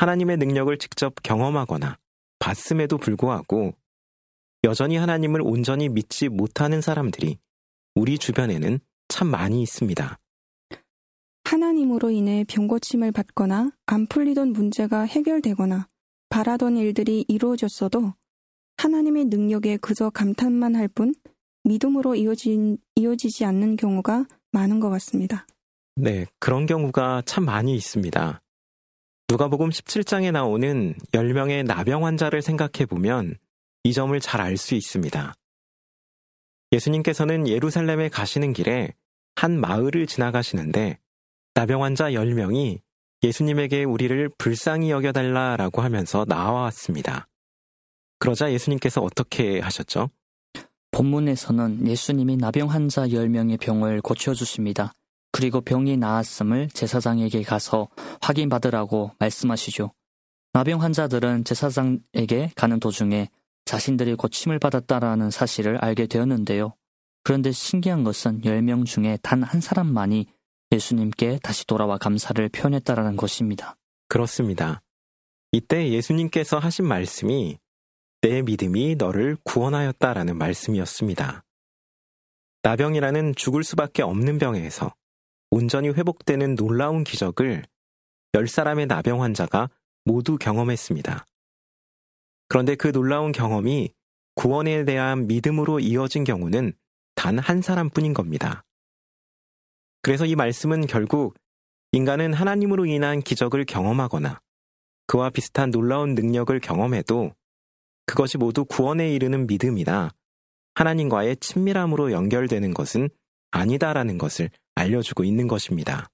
하나님의 능력을 직접 경험하거나 봤음에도 불구하고 여전히 하나님을 온전히 믿지 못하는 사람들이 우리 주변에는 참 많이 있습니다. 하나님으로 인해 병고침을 받거나 안 풀리던 문제가 해결되거나 바라던 일들이 이루어졌어도 하나님의 능력에 그저 감탄만 할 뿐 믿음으로 이어지지 않는 경우가 많은 것 같습니다. 네, 그런 경우가 참 많이 있습니다. 누가복음 17장에 나오는 10명의 나병 환자를 생각해 보면 이 점을 잘 알 수 있습니다. 예수님께서는 예루살렘에 가시는 길에 한 마을을 지나가시는데 나병 환자 10명이 예수님에게 우리를 불쌍히 여겨달라라고 하면서 나와왔습니다. 그러자 예수님께서 어떻게 하셨죠? 본문에서는 예수님이 나병 환자 10명의 병을 고쳐주십니다. 그리고 병이 나았음을 제사장에게 가서 확인받으라고 말씀하시죠. 나병 환자들은 제사장에게 가는 도중에 자신들이 고침을 받았다라는 사실을 알게 되었는데요. 그런데 신기한 것은 10명 중에 단 한 사람만이 예수님께 다시 돌아와 감사를 표현했다라는 것입니다. 그렇습니다. 이때 예수님께서 하신 말씀이 내 믿음이 너를 구원하였다라는 말씀이었습니다. 나병이라는 죽을 수밖에 없는 병에서 온전히 회복되는 놀라운 기적을 10사람의 나병 환자가 모두 경험했습니다. 그런데 그 놀라운 경험이 구원에 대한 믿음으로 이어진 경우는 단 한 사람뿐인 겁니다. 그래서 이 말씀은 결국 인간은 하나님으로 인한 기적을 경험하거나 그와 비슷한 놀라운 능력을 경험해도 그것이 모두 구원에 이르는 믿음이나 하나님과의 친밀함으로 연결되는 것은 아니다라는 것을 알려주고 있는 것입니다.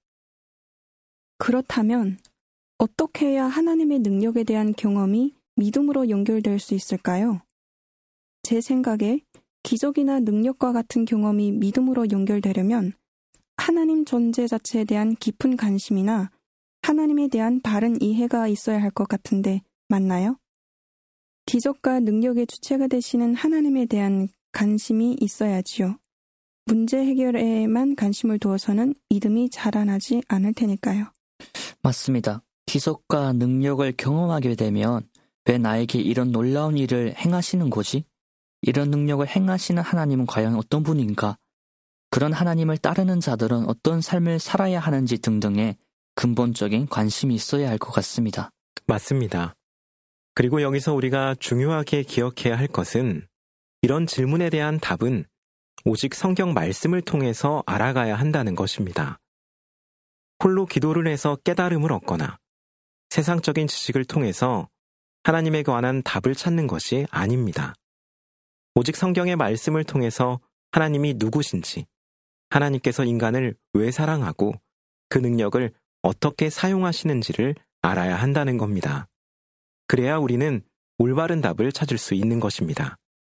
그렇다면 어떻게 해야 하나님의 능력에 대한 경험이 믿음으로 연결될 수 있을까요? 제 생각에 기적이나 능력과 같은 경험이 믿음으로 연결되려면 하나님 존재 자체에 대한 깊은 관심이나 하나님에 대한 바른 이해가 있어야 할 것 같은데 맞나요? 기적과 능력의 주체가 되시는 하나님에 대한 관심이 있어야지요. 문제 해결에만 관심을 두어서는 믿음이 자라나지 않을 테니까요. 맞습니다. 기적과 능력을 경험하게 되면 왜 나에게 이런 놀라운 일을 행하시는 거지? 이런 능력을 행하시는 하나님은 과연 어떤 분인가? 그런 하나님을 따르는 자들은 어떤 삶을 살아야 하는지 등등의 근본적인 관심이 있어야 할 것 같습니다. 맞습니다. 그리고 여기서 우리가 중요하게 기억해야 할 것은 이런 질문에 대한 답은 오직 성경 말씀을 통해서 알아가야 한다는 것입니다. 홀로 기도를 해서 깨달음을 얻거나 세상적인 지식을 통해서 하나님에 관한 답을 찾는 것이 아닙니다. 오직 성경의 말씀을 통해서 하나님이 누구신지, 하나님께서 인간을 왜 사랑하고 그 능력을 어떻게 사용하시는지를 알아야 한다는 겁니다. 그래야 우리는 올바른 답을 찾을 수 있는 것입니다.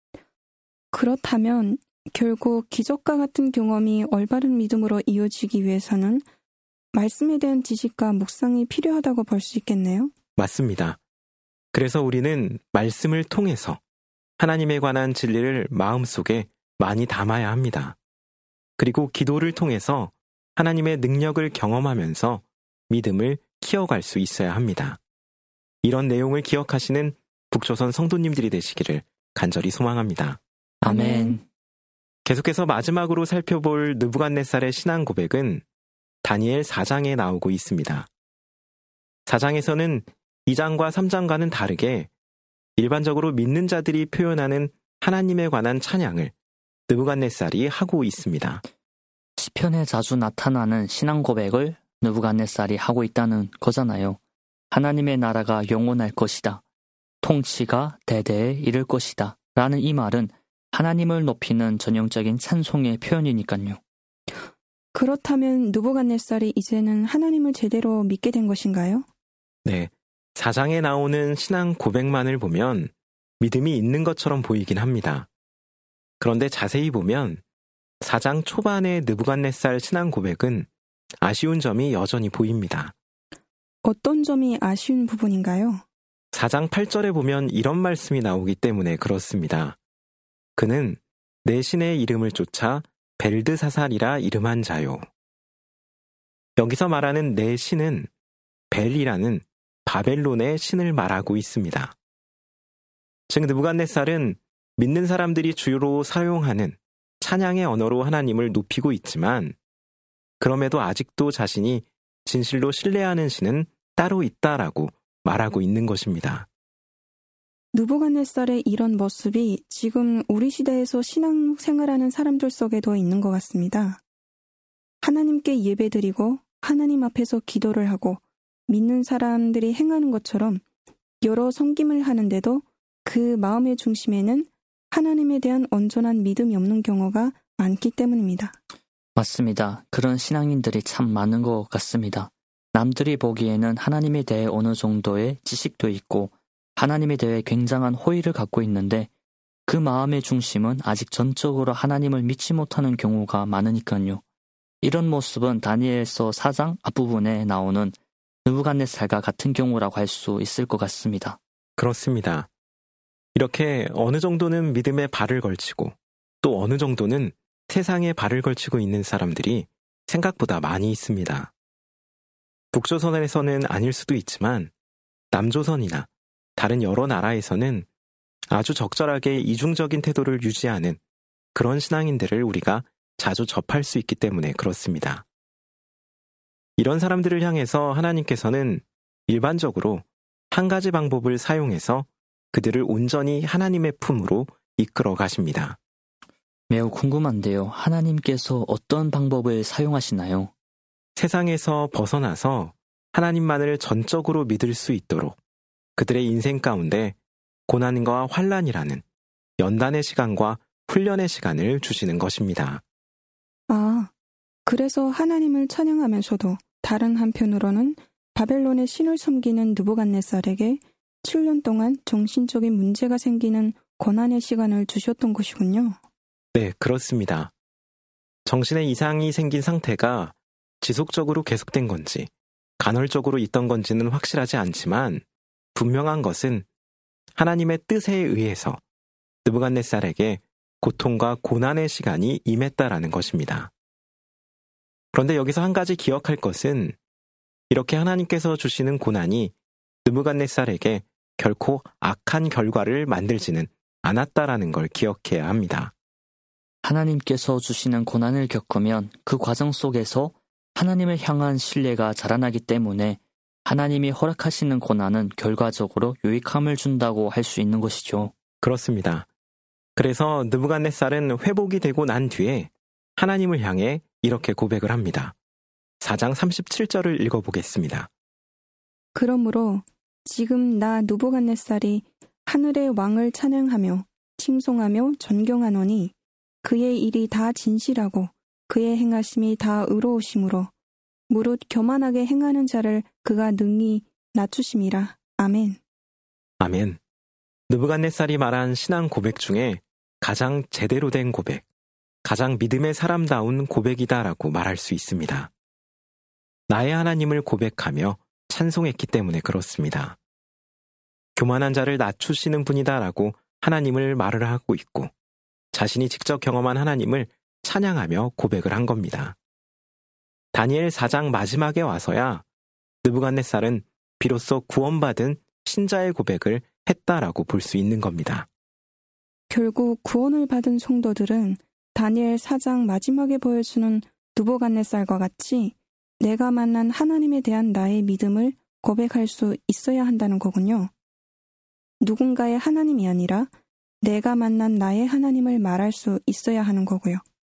그렇다면 결국 기적과 같은 경험이 올바른 믿음으로 이어지기 위해서는 말씀에 대한 지식과 묵상이 필요하다고 볼 수 있겠네요? 맞습니다. 그래서 우리는 말씀을 통해서 하나님에 관한 진리를 마음속에 많이 담아야 합니다. 그리고 기도를 통해서 하나님의 능력을 경험하면서 믿음을 키워갈 수 있어야 합니다. 이런 내용을 기억하시는 북조선 성도님들이 되시기를 간절히 소망합니다. 아멘. 계속해서 마지막으로 살펴볼 느부갓네살의 신앙 고백은 다니엘 4장에 나오고 있습니다. 4장에서는 2장과 3장과는 다르게 일반적으로 믿는 자들이 표현하는 하나님에 관한 찬양을 느부갓네살이 하고 있습니다. 시편에 자주 나타나는 신앙 고백을 느부갓네살이 하고 있다는 거잖아요. 하나님의 나라가 영원할 것이다. 통치가 대대에 이를 것이다. 라는 이 말은 하나님을 높이는 전형적인 찬송의 표현이니까요. 그렇다면 느부갓네살이 이제는 하나님을 제대로 믿게 된 것인가요? 네, 4장에 나오는 신앙 고백만을 보면 믿음이 있는 것처럼 보이긴 합니다. 그런데 자세히 보면 4장 초반의 느부갓네살 신앙 고백은 아쉬운 점이 여전히 보입니다. 어떤 점이 아쉬운 부분인가요? 4장 8절에 보면 이런 말씀이 나오기 때문에 그렇습니다. 그는 내 신의 이름을 쫓아 벨드사살이라 이름한 자요. 여기서 말하는 내 신은 벨이라는 바벨론의 신을 말하고 있습니다. 즉 느부갓네살은 믿는 사람들이 주로 사용하는 찬양의 언어로 하나님을 높이고 있지만 그럼에도 아직도 자신이 진실로 신뢰하는 신은 따로 있다라고 말하고 있는 것입니다. 느부갓네살의 이런 모습이 지금 우리 시대에서 신앙생활하는 사람들 속에도 있는 것 같습니다. 하나님께 예배드리고 하나님 앞에서 기도를 하고 믿는 사람들이 행하는 것처럼 여러 섬김을 하는데도 그 마음의 중심에는 하나님에 대한 온전한 믿음이 없는 경우가 많기 때문입니다. 맞습니다. 그런 신앙인들이 참 많은 것 같습니다. 남들이 보기에는 하나님에 대해 어느 정도의 지식도 있고 하나님에 대해 굉장한 호의를 갖고 있는데 그 마음의 중심은 아직 전적으로 하나님을 믿지 못하는 경우가 많으니까요. 이런 모습은 다니엘서 4장 앞부분에 나오는 느부갓네살과 같은 경우라고 할 수 있을 것 같습니다. 그렇습니다. 이렇게 어느 정도는 믿음에 발을 걸치고 또 어느 정도는 세상에 발을 걸치고 있는 사람들이 생각보다 많이 있습니다. 북조선에서는 아닐 수도 있지만 남조선이나 다른 여러 나라에서는 아주 적절하게 이중적인 태도를 유지하는 그런 신앙인들을 우리가 자주 접할 수 있기 때문에 그렇습니다. 이런 사람들을 향해서 하나님께서는 일반적으로 한 가지 방법을 사용해서 그들을 온전히 하나님의 품으로 이끌어 가십니다. 매우 궁금한데요. 하나님께서 어떤 방법을 사용하시나요? 세상에서 벗어나서 하나님만을 전적으로 믿을 수 있도록 그들의 인생 가운데 고난과 환난이라는 연단의 시간과 훈련의 시간을 주시는 것입니다. 아, 그래서 하나님을 찬양하면서도 다른 한편으로는 바벨론의 신을 섬기는 느부갓네살에게 7년 동안 정신적인 문제가 생기는 고난의 시간을 주셨던 것이군요. 네, 그렇습니다. 정신에 이상이 생긴 상태가 지속적으로 계속된 건지 간헐적으로 있던 건지는 확실하지 않지만 분명한 것은 하나님의 뜻에 의해서 느부갓네살에게 고통과 고난의 시간이 임했다라는 것입니다. 그런데 여기서 한 가지 기억할 것은 이렇게 하나님께서 주시는 고난이 느부갓네살에게 결코 악한 결과를 만들지는 않았다라는 걸 기억해야 합니다. 하나님께서 주시는 고난을 겪으면 그 과정 속에서 하나님을 향한 신뢰가 자라나기 때문에 하나님이 허락하시는 고난은 결과적으로 유익함을 준다고 할 수 있는 것이죠. 그렇습니다. 그래서 느부갓네살은 회복이 되고 난 뒤에 하나님을 향해 이렇게 고백을 합니다. 4장 37절을 읽어보겠습니다. 그러므로 지금 나 느부갓네살이 하늘의 왕을 찬양하며 칭송하며 존경하노니 그의 일이 다 진실하고 그의 행하심이 다 의로우심으로 무릇 교만하게 행하는 자를 그가 능히 낮추심이라. 아멘. 아멘. 느부갓네살이 말한 신앙 고백 중에 가장 제대로 된 고백, 가장 믿음의 사람다운 고백이다라고 말할 수 있습니다. 나의 하나님을 고백하며 찬송했기 때문에 그렇습니다. 교만한 자를 낮추시는 분이다라고 하나님을 말을 하고 있고 자신이 직접 경험한 하나님을 찬양하며 고백을 한 겁니다. 다니엘 4장 마지막에 와서야 느부갓네살은 비로소 구원받은 신자의 고백을 했다라고 볼 수 있는 겁니다. 결국 구원을 받은 성도들은 다니엘 4장 마지막에 보여주는 느부갓네살과 같이 내가 만난 하나님에 대한 나의 믿음을 고백할 수 있어야 한다는 거군요. 누군가의 하나님이 아니라 내가 만난 나의 하나님을 말할 수 있어야 하는 거고요.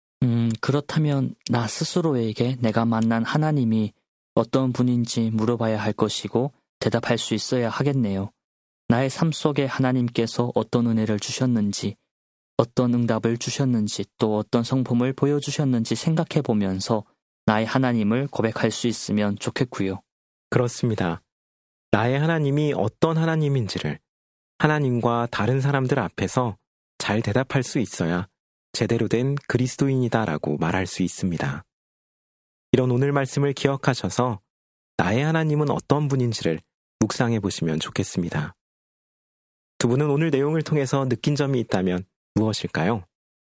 그렇다면 나 스스로에게 내가 만난 하나님이 어떤 분인지 물어봐야 할 것이고 대답할 수 있어야 하겠네요. 나의 삶 속에 하나님께서 어떤 은혜를 주셨는지, 어떤 응답을 주셨는지, 또 어떤 성품을 보여주셨는지 생각해 보면서 나의 하나님을 고백할 수 있으면 좋겠고요. 그렇습니다. 나의 하나님이 어떤 하나님인지를 하나님과 다른 사람들 앞에서 잘 대답할 수 있어야 제대로 된 그리스도인이다라고 말할 수 있습니다. 이런 오늘 말씀을 기억하셔서 나의 하나님은 어떤 분인지를 묵상해 보시면 좋겠습니다. 두 분은 오늘 내용을 통해서 느낀 점이 있다면 무엇일까요?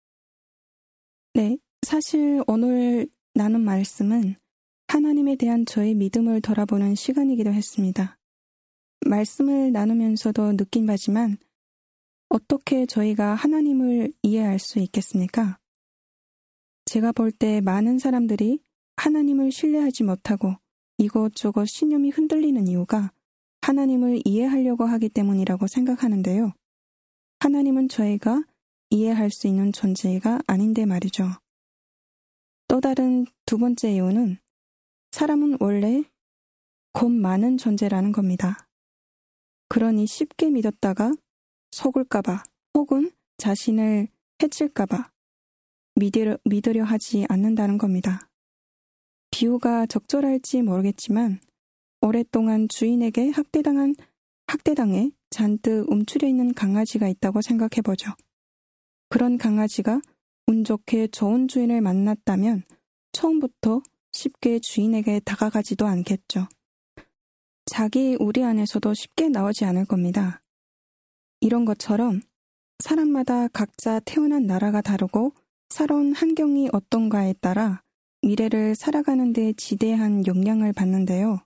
네, 사실 오늘 나눈 말씀은 하나님에 대한 저의 믿음을 돌아보는 시간이기도 했습니다. 말씀을 나누면서도 느낀 바지만 어떻게 저희가 하나님을 이해할 수 있겠습니까? 제가 볼 때 많은 사람들이 하나님을 신뢰하지 못하고 이것저것 신념이 흔들리는 이유가 하나님을 이해하려고 하기 때문이라고 생각하는데요. 하나님은 저희가 이해할 수 있는 존재가 아닌데 말이죠. 또 다른 두 번째 이유는 사람은 원래 겁 많은 존재라는 겁니다. 그러니 쉽게 믿었다가 속을까봐 혹은 자신을 해칠까봐 믿으려 하지 않는다는 겁니다. 비유가 적절할지 모르겠지만 오랫동안 주인에게 학대당해 잔뜩 움츠려 있는 강아지가 있다고 생각해보죠. 그런 강아지가 운 좋게 좋은 주인을 만났다면 처음부터 쉽게 주인에게 다가가지도 않겠죠. 자기 우리 안에서도 쉽게 나오지 않을 겁니다. 이런 것처럼 사람마다 각자 태어난 나라가 다르고 살아온 환경이 어떤가에 따라 미래를 살아가는 데 지대한 영향을 받는데요.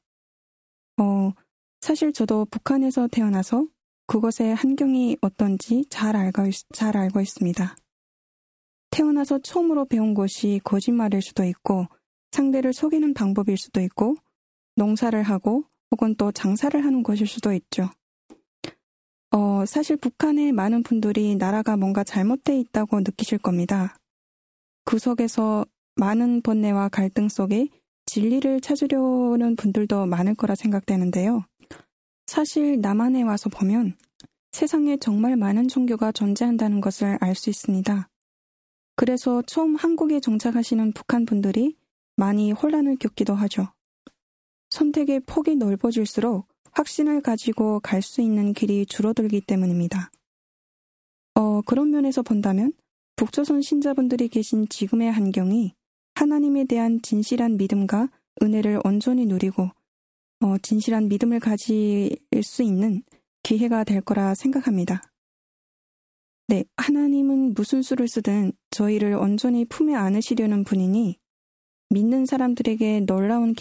사실 저도 북한에서 태어나서 그것의 환경이 어떤지 잘 알고 있습니다. 태어나서 처음으로 배운 것이 거짓말일 수도 있고 상대를 속이는 방법일 수도 있고 농사를 하고 혹은 또 장사를 하는 것일 수도 있죠. 사실 북한의 많은 분들이 나라가 뭔가 잘못되어 있다고 느끼실 겁니다. 그 속에서 많은 번뇌와 갈등 속에 진리를 찾으려는 분들도 많을 거라 생각되는데요. 사실 남한에 와서 보면 세상에 정말 많은 종교가 존재한다는 것을 알 수 있습니다. 그래서 처음 한국에 정착하시는 북한 분들이 많이 혼란을 겪기도 하죠. 선택의 폭이 넓어질수록 확신을 가지고 갈 수 있는 길이 줄어들기 때문입니다. 그런 면에서 본다면 북조선 신자분들이 계신 지금의 환경이 하나님에 대한 진실한 믿음과 은혜를 온전히 누리고 진실한 믿음을 가질 수 있는 기회가 될 거라 생각합니다. 네, 하나님은 무슨 수를 쓰든 저희를 온전히 품에 안으시려는 분이니 믿는 사람들에게 놀라운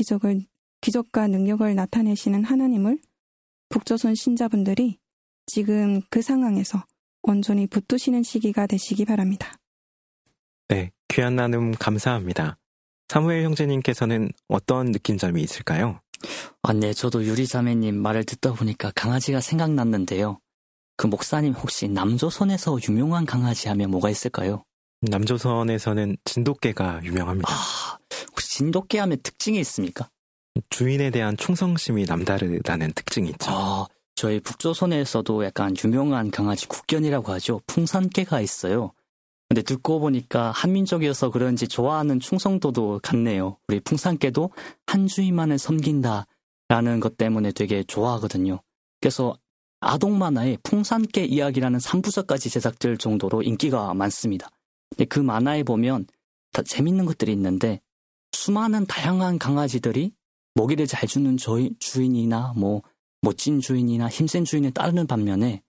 기적과 능력을 나타내시는 하나님을 북조선 신자분들이 지금 그 상황에서 온전히 붙드시는 시기가 되시기 바랍니다. 네, 귀한 나눔 감사합니다. 사무엘 형제님께서는 어떤 느낀 점이 있을까요? 네, 저도 유리자매님 말을 듣다 보니까 강아지가 생각났는데요. 그 목사님 혹시 남조선에서 유명한 강아지 하면 뭐가 있을까요? 남조선에서는 진돗개가 유명합니다. 혹시 진돗개 하면 특징이 있습니까? 주인에 대한 충성심이 남다르다는 특징이 있죠. 저희 북조선에서도 약간 유명한 강아지 국견이라고 하죠. 풍산개가 있어요. 근데 듣고 보니까 한민족이어서 그런지 좋아하는 충성도도 같네요. 우리 풍산개도 한 주인만을 섬긴다라는 것 때문에 되게 좋아하거든요. 그래서 아동 만화에 풍산개 이야기라는 3부작까지 제작될 정도로 인기가 많습니다. 근데 그 만화에 보면 다 재밌는 것들이 있는데 수많은 다양한 강아지들이 먹이를 잘 주는 주인이나 멋진 주인이나 힘센 주인을 따르는 반면에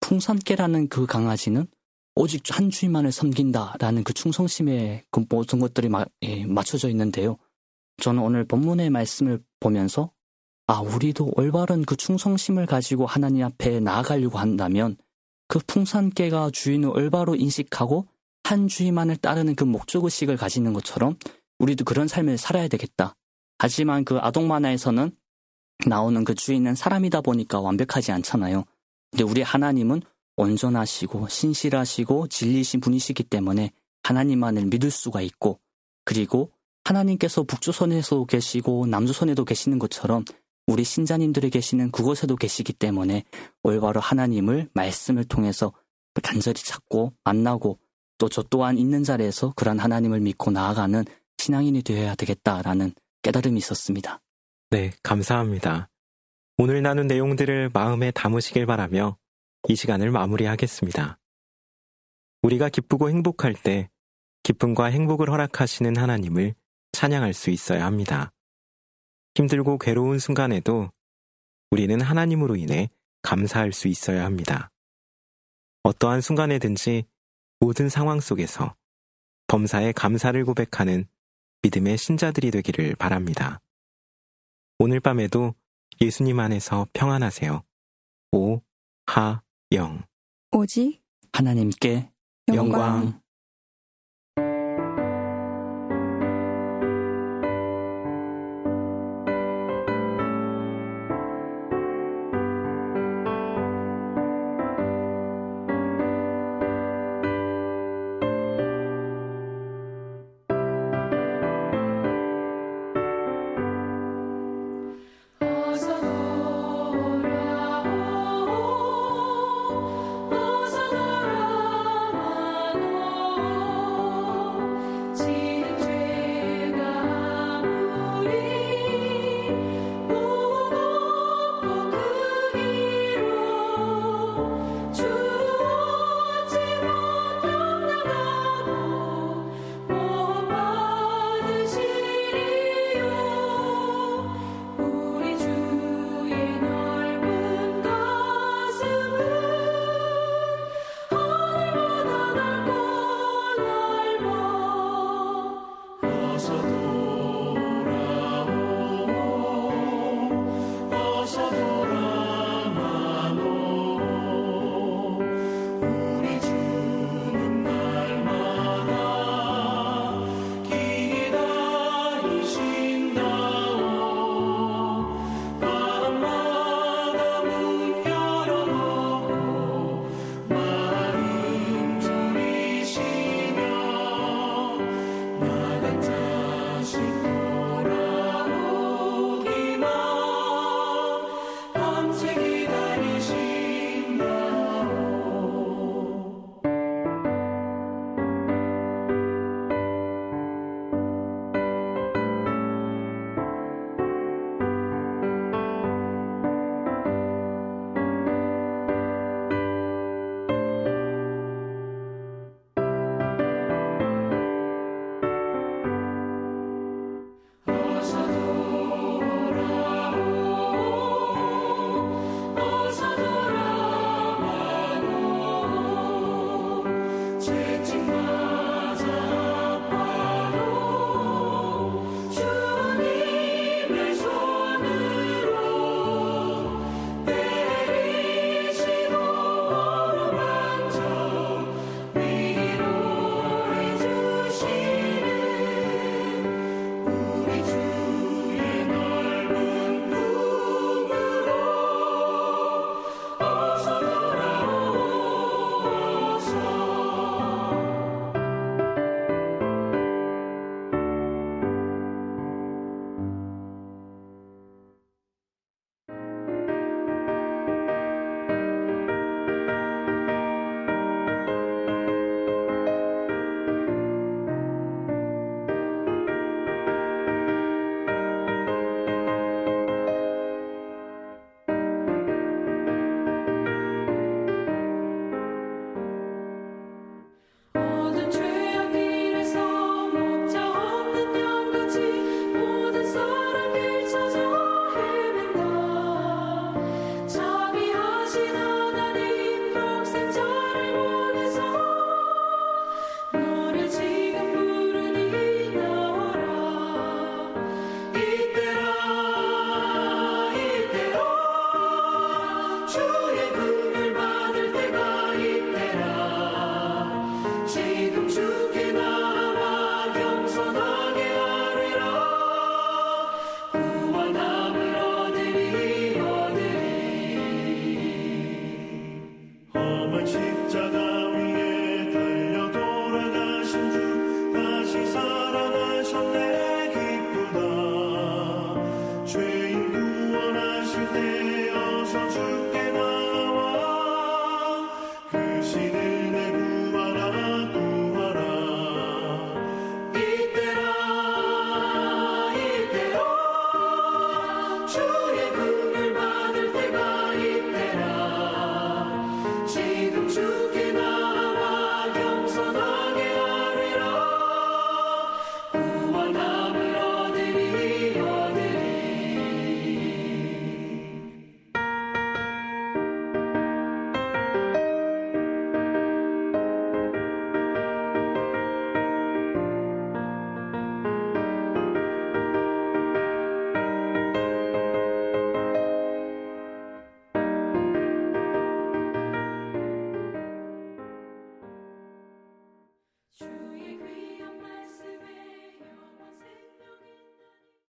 풍산개라는 그 강아지는 오직 한 주인만을 섬긴다라는 그 충성심에 그 모든 것들이 맞춰져 있는데요. 저는 오늘 본문의 말씀을 보면서 우리도 올바른 그 충성심을 가지고 하나님 앞에 나아가려고 한다면 그 풍산개가 주인을 올바로 인식하고 한 주인만을 따르는 그 목적의식을 가지는 것처럼 우리도 그런 삶을 살아야 되겠다. 하지만 그 아동 만화에서는 나오는 그 주인은 사람이다 보니까 완벽하지 않잖아요. 근데 우리 하나님은 온전하시고 신실하시고 진리이신 분이시기 때문에 하나님만을 믿을 수가 있고, 그리고 하나님께서 북조선에도 계시고 남조선에도 계시는 것처럼 우리 신자님들이 계시는 그곳에도 계시기 때문에 올바로 하나님을 말씀을 통해서 간절히 찾고 만나고 또 저 또한 있는 자리에서 그런 하나님을 믿고 나아가는 신앙인이 되어야 되겠다라는 깨달음이 있었습니다. 네, 감사합니다. 오늘 나눈 내용들을 마음에 담으시길 바라며 이 시간을 마무리하겠습니다. 우리가 기쁘고 행복할 때 기쁨과 행복을 허락하시는 하나님을 찬양할 수 있어야 합니다. 힘들고 괴로운 순간에도 우리는 하나님으로 인해 감사할 수 있어야 합니다. 어떠한 순간에든지 모든 상황 속에서 범사에 감사를 고백하는 믿음의 신자들이 되기를 바랍니다. 오늘 밤에도 예수님 안에서 평안하세요. 오하영 오직 하나님께 영광. 영광.